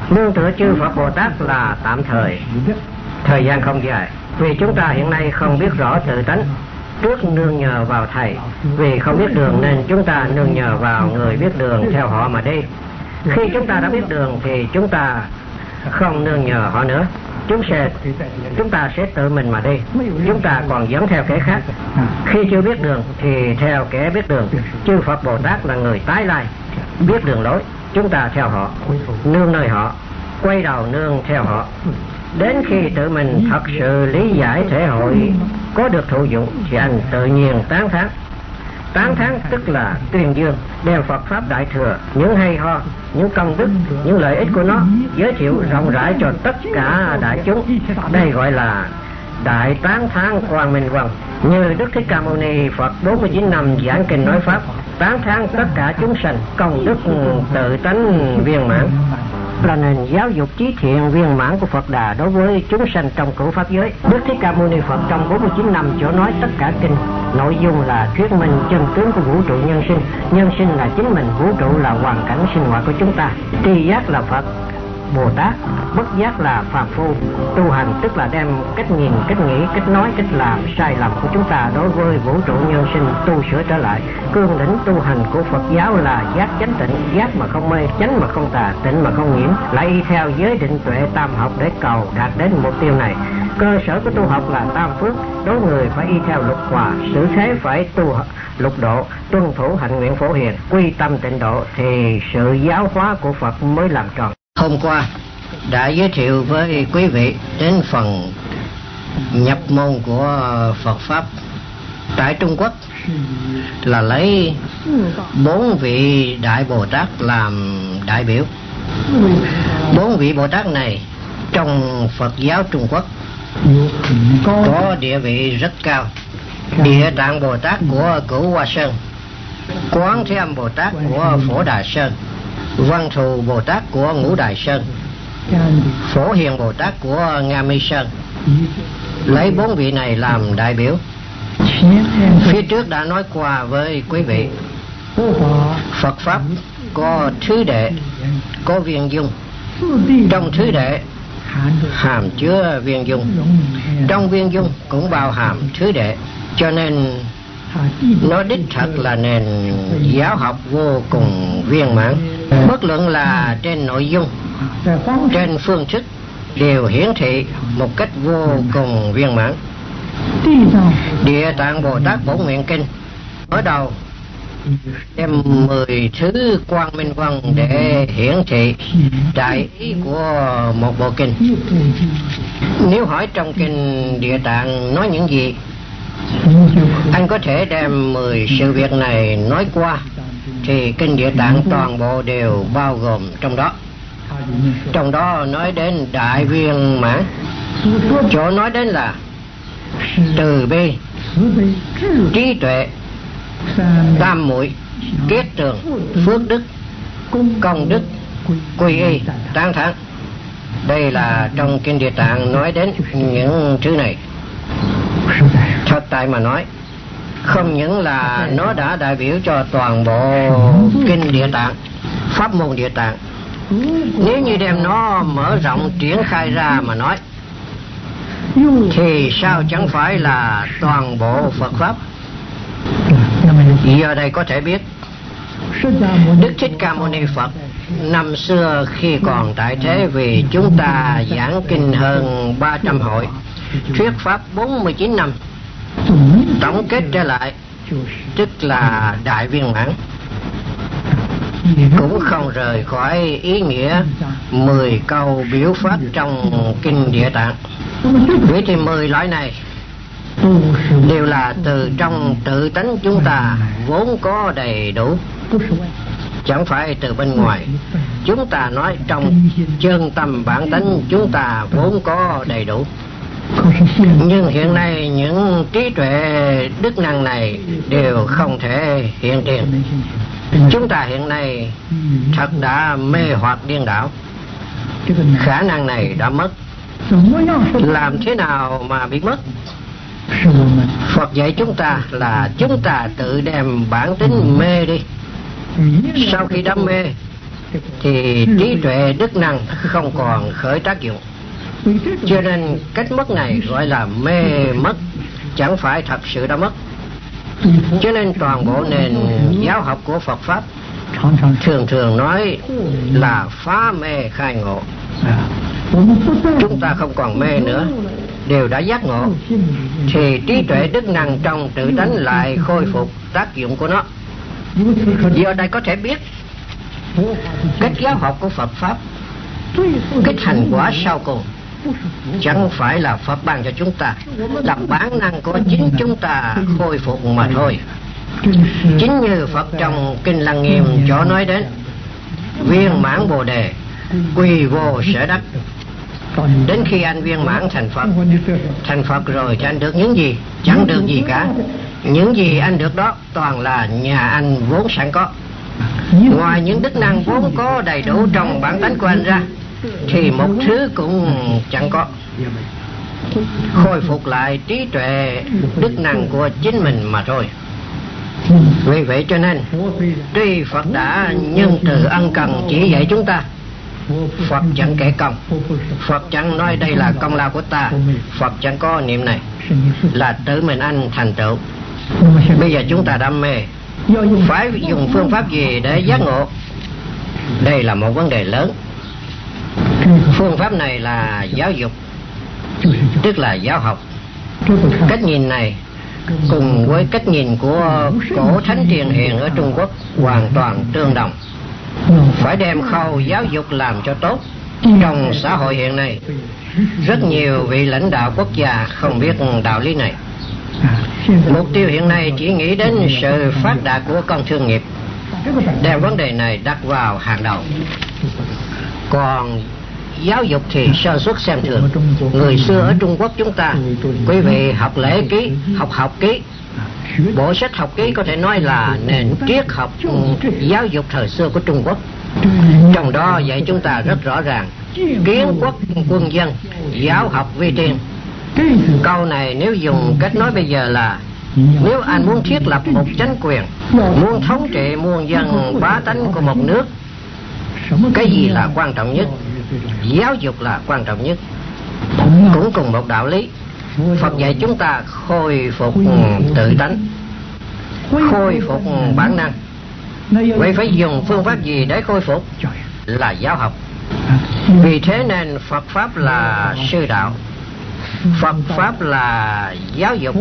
Nương tựa chư Phật Bồ Tát là tạm thời, thời gian không dài. Vì chúng ta hiện nay không biết rõ tự tánh, trước nương nhờ vào thầy. Vì không biết đường nên chúng ta nương nhờ vào người biết đường theo họ mà đi. Khi chúng ta đã biết đường thì chúng ta không nương nhờ họ nữa. Chúng ta sẽ tự mình mà đi. Chúng ta còn dẫn theo kẻ khác. Khi chưa biết đường thì theo kẻ biết đường. Chư Phật Bồ Tát là người tái lai, biết đường lối. Chúng ta theo họ, nương nơi họ, quay đầu nương theo họ. Đến khi tự mình thật sự lý giải thể hội, có được thụ dụng thì anh tự nhiên tán thán. Tán thán tức là tuyên dương, đem Phật Pháp Đại Thừa, những hay ho, những công đức, những lợi ích của nó giới thiệu rộng rãi cho tất cả đại chúng. Đây gọi là đại tán thán quang minh quang. Như Đức Thích Ca Mâu Ni Phật 49 năm giảng kinh nói Pháp, tán thán tất cả chúng sanh công đức tự tánh viên mãn, là nền giáo dục trí thiện viên mãn của Phật Đà đối với chúng sanh trong cửu pháp giới. Đức Thích Ca Mâu Ni Phật trong 49 năm chỗ nói tất cả kinh, nội dung là thuyết minh chân tướng của vũ trụ nhân sinh. Nhân sinh là chính mình, vũ trụ là hoàn cảnh sinh hoạt của chúng ta. Tri giác là Phật Bồ Tát, bất giác là phàm phu. Tu hành tức là đem cách nhìn, cách nghĩ, cách nói, cách làm sai lầm của chúng ta đối với vũ trụ nhân sinh tu sửa trở lại. Cương lĩnh tu hành của Phật giáo là giác chánh tịnh, giác mà không mê, chánh mà không tà, tịnh mà không nhiễm. Lại y theo giới định tuệ tam học để cầu đạt đến mục tiêu này. Cơ sở của tu học là tam phước. Đối người phải y theo lục hòa, xử thế phải tu lục độ, tuân thủ hạnh nguyện phổ hiền, quy tâm tịnh độ thì sự giáo hóa của Phật mới làm tròn. Hôm qua đã giới thiệu với quý vị đến phần nhập môn của Phật Pháp tại Trung Quốc, là lấy 4 vị Đại Bồ Tát làm đại biểu. 4 vị Bồ Tát này trong Phật giáo Trung Quốc có địa vị rất cao. Địa Tạng Bồ Tát của Cửu Hoa Sơn, Quán Thế Âm Bồ Tát của Phổ Đà Sơn, Văn Thù Bồ Tát của Ngũ Đài Sơn, Phổ Hiền Bồ Tát của Nga Mi Sơn, lấy 4 vị này làm đại biểu. Phía trước đã nói qua với quý vị, Phật Pháp có thứ đệ, có viên dung. Trong thứ đệ hàm chứa viên dung, trong viên dung cũng bao hàm thứ đệ. Cho nên nó đích thật là nền giáo học vô cùng viên mãn. Bất luận là trên nội dung, trên phương thức đều hiển thị một cách vô cùng viên mãn. Địa Tạng Bồ Tát Bổn Nguyện Kinh ở đầu đem 10 thứ quang minh văn để hiển thị đại ý của một bộ kinh. Nếu hỏi trong kinh Địa Tạng nói những gì, anh có thể đem 10 sự việc này nói qua thì kinh Địa Tạng toàn bộ đều bao gồm trong đó. Trong đó nói đến đại viên mãn, chỗ nói đến là từ bi, trí tuệ, tam muội, kết tường, phước đức, công đức, quy y, tán thán. Đây là trong kinh Địa Tạng nói đến những thứ này. Thật tại mà nói, không những là nó đã đại biểu cho toàn bộ kinh Địa Tạng, pháp môn Địa Tạng. Nếu như đem nó mở rộng triển khai ra mà nói thì sao chẳng phải là toàn bộ Phật Pháp. Giờ đây có thể biết Đức Thích Ca Mâu Ni Phật năm xưa khi còn tại thế, vì chúng ta giảng kinh hơn 300 hội, thuyết Pháp 49 năm, tổng kết trở lại tức là đại viên mãn. Cũng không rời khỏi ý nghĩa 10 câu biểu pháp trong kinh Địa Tạng. Vậy thì 10 loại này đều là từ trong tự tánh chúng ta vốn có đầy đủ, chẳng phải từ bên ngoài. Chúng ta nói trong chân tâm bản tánh chúng ta vốn có đầy đủ. Nhưng hiện nay những trí tuệ đức năng này đều không thể hiện tiền. Chúng ta hiện nay thật đã mê hoặc điên đảo. Khả năng này đã mất. Làm thế nào mà bị mất? Phật dạy chúng ta là chúng ta tự đem bản tính mê đi. Sau khi đam mê thì trí tuệ đức năng không còn khởi tác dụng. Cho nên cách mất này gọi là mê mất, chẳng phải thật sự đã mất. Cho nên toàn bộ nền giáo học của Phật Pháp thường thường nói là phá mê khai ngộ. Chúng ta không còn mê nữa, đều đã giác ngộ, thì trí tuệ đức năng trong tự tánh lại khôi phục tác dụng của nó. Vì ở đây có thể biết cách giáo học của Phật Pháp, cái thành quả sau cùng chẳng phải là Phật ban cho chúng ta, là bản năng của chính chúng ta khôi phục mà thôi. Chính như Phật trong Kinh Lăng Nghiêm chỗ nói đến, viên mãn Bồ Đề, quy vô sở đắc. Đến khi anh viên mãn thành Phật rồi thì anh được những gì? Chẳng được gì cả. Những gì anh được đó toàn là nhà anh vốn sẵn có. Ngoài những đức năng vốn có đầy đủ trong bản tánh của anh ra, thì một thứ cũng chẳng có. Khôi phục lại trí tuệ đức năng của chính mình mà thôi. Vì vậy cho nên tuy Phật đã nhân từ ân cần chỉ dạy chúng ta, Phật chẳng kể công, Phật chẳng nói đây là công lao của ta, Phật chẳng có niệm này, là tự mình anh thành tựu. Bây giờ chúng ta đam mê, phải dùng phương pháp gì để giác ngộ? Đây là một vấn đề lớn. Phương pháp này là giáo dục, tức là giáo học. Cách nhìn này cùng với cách nhìn của cổ thánh Thiền Hiền ở Trung Quốc hoàn toàn tương đồng. Phải đem khâu giáo dục làm cho tốt. Trong xã hội hiện nay, rất nhiều vị lãnh đạo quốc gia không biết đạo lý này. Mục tiêu hiện nay chỉ nghĩ đến sự phát đạt của con thương nghiệp, đem vấn đề này đặt vào hàng đầu. Còn giáo dục thì sơ suất xem thường. Người xưa ở Trung Quốc chúng ta, quý vị học lễ ký, học ký, bộ sách học ký có thể nói là nền triết học giáo dục thời xưa của Trung Quốc. Trong đó dạy chúng ta rất rõ ràng: kiến quốc quân dân, giáo học vi tiên. Câu này nếu dùng cách nói bây giờ là, nếu anh muốn thiết lập một chính quyền, muốn thống trị muôn dân bá tánh của một nước, cái gì là quan trọng nhất? Giáo dục là quan trọng nhất. Cũng cùng một đạo lý, Phật dạy chúng ta khôi phục tự tánh, khôi phục bản năng. Vậy phải dùng phương pháp gì để khôi phục? Là giáo học. Vì thế nên Phật Pháp là sư đạo, Phật Pháp là giáo dục,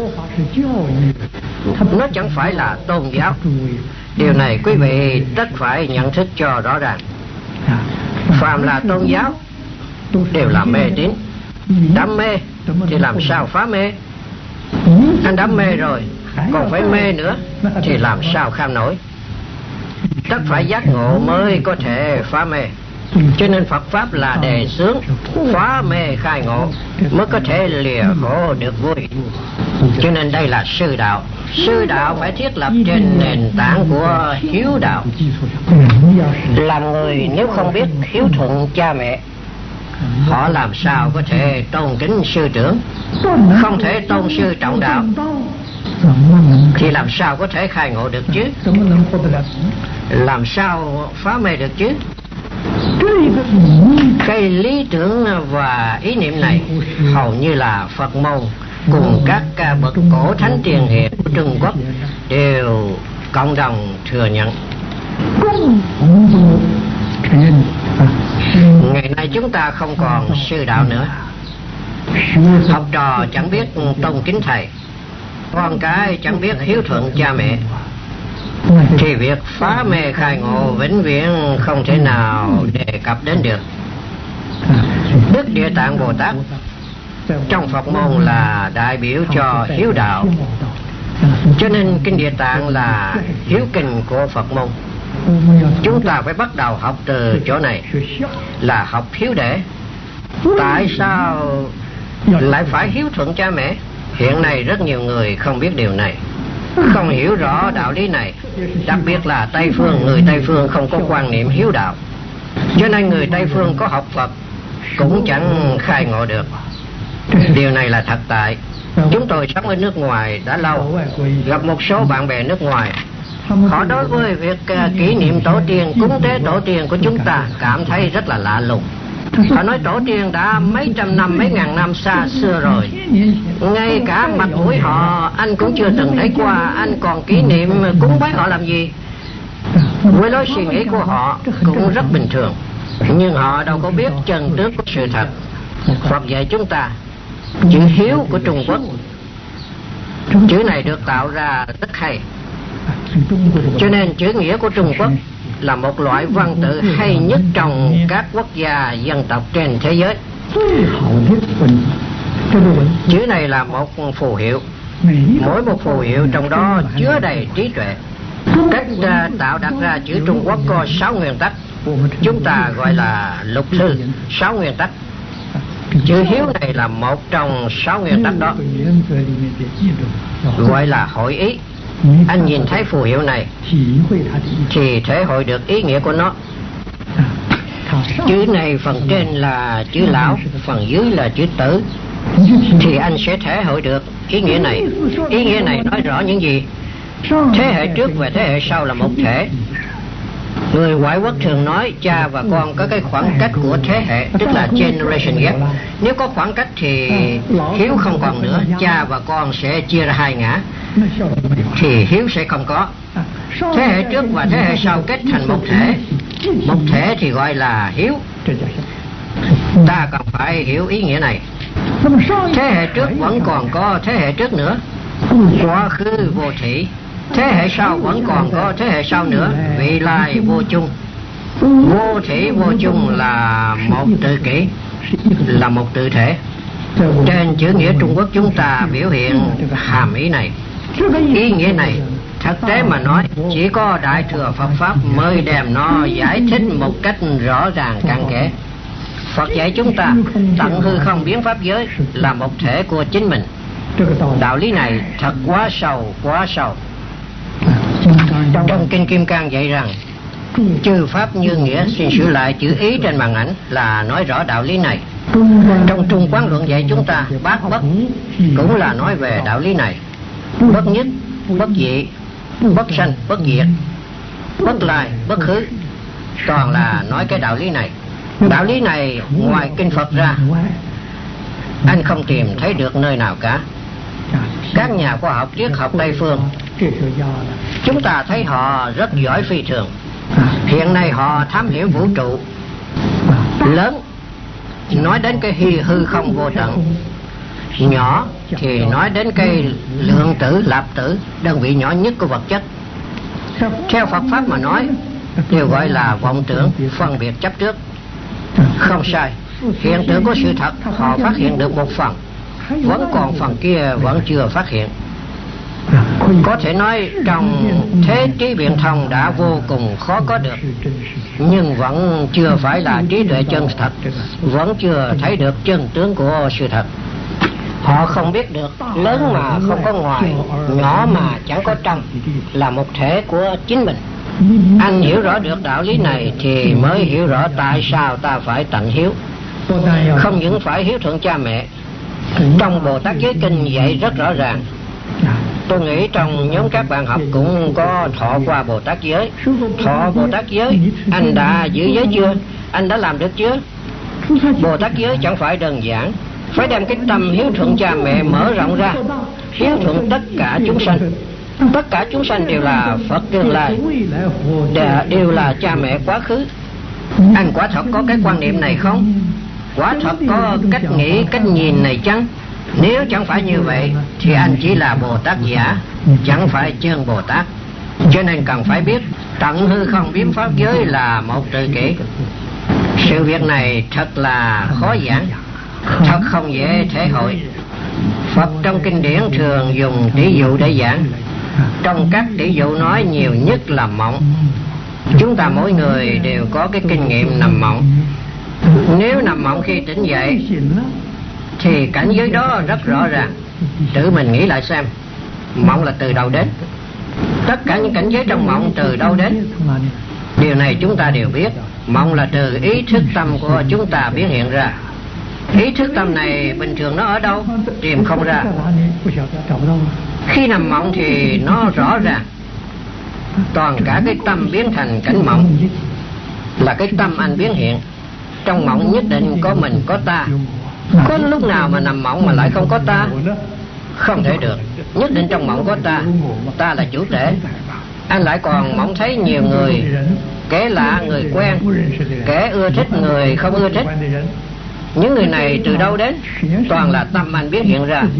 nó chẳng phải là tôn giáo. Điều này quý vị tất phải nhận thức cho rõ ràng. Phàm là tôn giáo đều là mê tín. Đam mê thì làm sao phá mê? Anh đam mê rồi còn phải mê nữa thì làm sao kham nổi? Tất phải giác ngộ mới có thể phá mê. Cho nên Phật Pháp là đề xướng phá mê khai ngộ, mới có thể lìa khổ được vui. Cho nên đây là sư đạo. Sư đạo phải thiết lập trên nền tảng của hiếu đạo. Làm người nếu không biết hiếu thuận cha mẹ, họ làm sao có thể tôn kính sư trưởng? Không thể tôn sư trọng đạo thì làm sao có thể khai ngộ được chứ? Làm sao phá mê được chứ? Cái lý tưởng và ý niệm này hầu như là Phật môn cùng các bậc cổ thánh Thiền Hiền của Trung Quốc đều cộng đồng thừa nhận. Ngày nay chúng ta không còn sư đạo nữa. Học trò chẳng biết tôn kính thầy, con cái chẳng biết hiếu thuận cha mẹ, thì việc phá mê khai ngộ vĩnh viễn không thể nào đề cập đến được. Đức Địa Tạng Bồ Tát trong Phật môn là đại biểu cho hiếu đạo, cho nên Kinh Địa Tạng là hiếu kinh của Phật môn. Chúng ta phải bắt đầu học từ chỗ này, là học hiếu để. Tại sao lại phải hiếu thuận cha mẹ? Hiện nay rất nhiều người không biết điều này, không hiểu rõ đạo lý này. Đặc biệt là Tây Phương, người Tây Phương không có quan niệm hiếu đạo, cho nên người Tây Phương có học Phật cũng chẳng khai ngộ được. Điều này là thật tại. Chúng tôi sống ở nước ngoài đã lâu, gặp một số bạn bè nước ngoài, Họ đối với việc kỷ niệm tổ tiên, cúng tế tổ tiên của chúng ta cảm thấy rất là lạ lùng. Họ nói tổ tiên đã mấy trăm năm, mấy ngàn năm xa xưa rồi. Ngay cả mặt mũi họ anh cũng chưa từng thấy qua, anh còn kỷ niệm cúng bái họ làm gì? Với lối suy nghĩ của họ cũng rất bình thường, nhưng họ đâu có biết chân tướng của sự thật. Phật dạy chúng ta chữ hiếu của Trung Quốc. Chữ này được tạo ra rất hay, cho nên chữ nghĩa của Trung Quốc là một loại văn tự hay nhất trong các quốc gia dân tộc trên thế giới. Chữ này là một phù hiệu, mỗi một phù hiệu trong đó chứa đầy trí tuệ. Cách tạo đặt ra chữ Trung Quốc có 6 nguyên tắc, chúng ta gọi là lục thư 6 nguyên tắc. Chữ hiếu này là một trong 6 nguyên tắc đó, gọi là hội ý. Anh nhìn thấy phù hiệu này thì thể hội được ý nghĩa của nó. Chữ này phần trên là chữ lão, phần dưới là chữ tử, thì anh sẽ thể hội được ý nghĩa này. Ý nghĩa này nói rõ những gì? Thế hệ trước và thế hệ sau là một thể. Người ngoại quốc thường nói cha và con có cái khoảng cách của thế hệ, tức là generation gap. Nếu có khoảng cách thì hiếu không còn nữa, cha và con sẽ chia ra hai ngã, thì hiếu sẽ không có. Thế hệ trước và thế hệ sau kết thành một thể. Một thể thì gọi là hiếu. Ta cần phải hiểu ý nghĩa này. Thế hệ trước vẫn còn có thế hệ trước nữa, quá khứ vô thị. Thế hệ sau vẫn còn có thế hệ sau nữa, vị lai vô chung. Vô thị vô chung là một tự kỷ, là một tự thể. Trên chữ nghĩa Trung Quốc chúng ta biểu hiện hàm ý này. Ý nghĩa này thực tế mà nói chỉ có Đại Thừa Phật Pháp mới đem nó giải thích một cách rõ ràng cặn kẽ. Phật dạy chúng ta tận hư không biến pháp giới là một thể của chính mình. Đạo lý này thật quá sâu, quá sâu. Trong Kinh Kim Cang dạy rằng chư pháp như nghĩa, xin sửa lại chữ ý trên màn ảnh là nói rõ đạo lý này. Trong Trung Quán Luận dạy chúng ta bát bất cũng là nói về đạo lý này. Bất nhất, bất dị, bất sanh, bất diệt, bất lai, bất khứ, toàn là nói cái đạo lý này. Đạo lý này ngoài Kinh Phật ra anh không tìm thấy được nơi nào cả. Các nhà khoa học triết học Tây phương chúng ta thấy họ rất giỏi phi thường. Hiện nay họ thám hiểm vũ trụ lớn, nói đến cái hư không vô tận, nhỏ thì nói đến cái lượng tử, lạp tử, đơn vị nhỏ nhất của vật chất. Theo Phật Pháp mà nói đều gọi là vọng tưởng, phân biệt chấp trước. Không sai, hiện tượng của sự thật họ phát hiện được một phần, vẫn còn phần kia vẫn chưa phát hiện. Có thể nói trong thế trí biện thông đã vô cùng khó có được, nhưng vẫn chưa phải là trí tuệ chân thật, vẫn chưa thấy được chân tướng của sự thật. Họ không biết được lớn mà không có ngoài, nhỏ mà chẳng có trong là một thể của chính mình. Anh hiểu rõ được đạo lý này thì mới hiểu rõ tại sao ta phải tận hiếu. Không những phải hiếu thuận cha mẹ, trong Bồ Tát Giới Kinh dạy rất rõ ràng. Tôi nghĩ trong nhóm các bạn học cũng có thọ qua Bồ Tát Giới. Thọ Bồ Tát Giới, anh đã giữ giới chưa? Anh đã làm được chưa? Bồ Tát Giới chẳng phải đơn giản, phải đem cái tâm hiếu thuận cha mẹ mở rộng ra, hiếu thuận tất cả chúng sanh. Tất cả chúng sanh đều là Phật tương lai, đều là cha mẹ quá khứ. Anh quả thật có cái quan niệm này không? Quả thật có cách nghĩ, cách nhìn này chăng? Nếu chẳng phải như vậy thì anh chỉ là Bồ Tát giả, chẳng phải chân Bồ Tát. Cho nên cần phải biết tận hư không biến pháp giới là một tự kỷ. Sự việc này thật là khó giảng, thật không dễ thể hội. Phật trong kinh điển thường dùng tỷ dụ để giảng. Trong các tỷ dụ nói nhiều nhất là mộng. Chúng ta mỗi người đều có cái kinh nghiệm nằm mộng. Nếu nằm mộng khi tỉnh dậy thì cảnh giới đó rất rõ ràng. Tự mình nghĩ lại xem, mộng là từ đâu đến? Tất cả những cảnh giới trong mộng từ đâu đến? Điều này chúng ta đều biết. Mộng là từ ý thức tâm của chúng ta biến hiện ra. Ý thức tâm này bình thường nó ở đâu? Tìm không ra. Khi nằm mộng thì nó rõ ràng. toàn cả cái tâm biến thành cảnh mộng, là cái tâm anh biến hiện. Trong mộng nhất định có mình có ta. Có lúc nào mà nằm mộng mà lại không có ta? Không thể được. Nhất định trong mộng có ta. Ta là chủ thể. Anh lại còn mộng thấy nhiều người, kẻ lạ người quen, kẻ ưa thích người không ưa thích. Những người này từ đâu đến? Toàn là tâm anh biến hiện ra.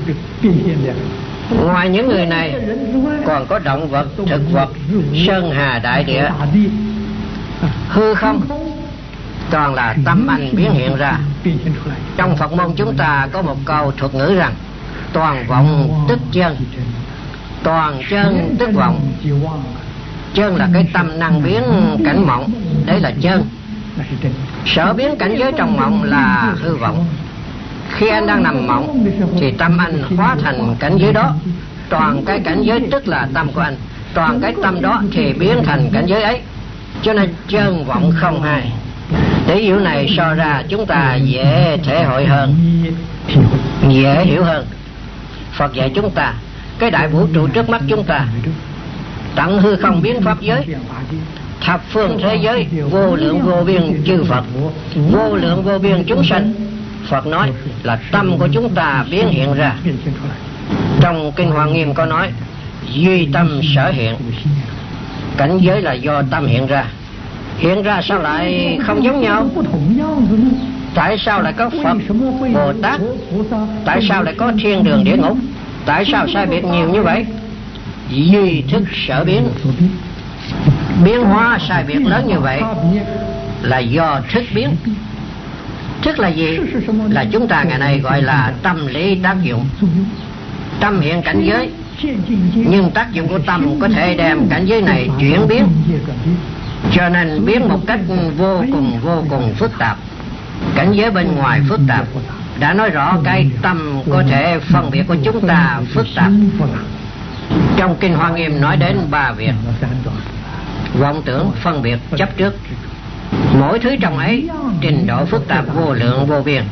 Ngoài những người này còn có động vật, thực vật, sơn hà đại địa, hư không, toàn là tâm anh biến hiện ra. Trong Phật môn chúng ta có một câu thuật ngữ rằng toàn vọng tức chân, toàn chân tức vọng. Chân là cái tâm năng biến cảnh mộng, đấy là chân. Sở biến cảnh giới trong mộng là hư vọng. Khi anh đang nằm mộng thì tâm anh hóa thành cảnh giới đó. Toàn cái cảnh giới tức là tâm của anh. Toàn cái tâm đó thì biến thành cảnh giới ấy. Cho nên chân vọng không hai. Để hiểu này so ra chúng ta dễ thể hội hơn, dễ hiểu hơn. Phật dạy chúng ta cái đại vũ trụ trước mắt chúng ta, tận hư không biến pháp giới, thập phương thế giới, vô lượng vô biên chư Phật, vô lượng vô biên chúng sanh. Phật nói là tâm của chúng ta biến hiện ra. Trong Kinh Hoa Nghiêm có nói duy tâm sở hiện. Cảnh giới là do tâm hiện ra. Hiện ra sao lại không giống nhau? Tại sao lại có Phật, Bồ Tát? Tại sao lại có thiên đường địa ngục? Tại sao sai biệt nhiều như vậy? Duy thức sở biến. Biến hóa sai biệt lớn như vậy là do thức biến. Thức là gì? Là chúng ta ngày nay gọi là tâm lý tác dụng. Tâm hiện cảnh giới, nhưng tác dụng của tâm có thể đem cảnh giới này chuyển biến, cho nên biến một cách vô cùng phức tạp. Cảnh giới bên ngoài phức tạp, đã nói rõ cái tâm có thể phân biệt của chúng ta phức tạp. Trong Kinh Hoa Nghiêm nói đến 3 việc: vọng tưởng, phân biệt, chấp trước. Mỗi thứ trong ấy trình độ phức tạp vô lượng vô biên.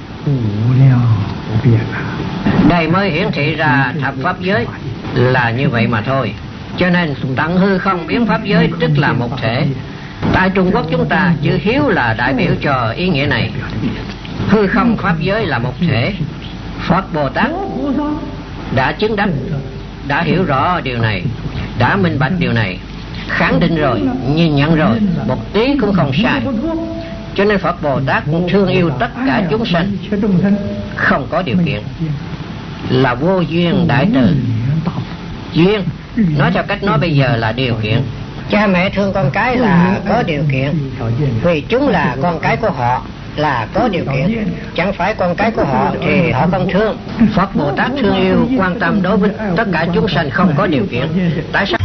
Đây mới hiển thị ra thập pháp giới là như vậy mà thôi. Cho nên tận hư không biến pháp giới tức là một thể. Tại Trung Quốc chúng ta chữ hiếu là đại biểu cho ý nghĩa này. Hư không pháp giới là một thể. Phật Bồ Tát đã chứng đắc, đã hiểu rõ điều này, đã minh bạch điều này, khẳng định rồi, nhìn nhận rồi, một tí cũng không sai. Cho nên Phật Bồ Tát cũng thương yêu tất cả chúng sanh, không có điều kiện, là vô duyên đại từ. Duyên nói theo cách nói bây giờ là điều kiện. Cha mẹ thương con cái là có điều kiện, vì chúng là con cái của họ, là có điều kiện. Chẳng phải con cái của họ thì họ không thương. Phật Bồ Tát thương yêu, quan tâm đối với tất cả chúng sanh không có điều kiện. Tại sao?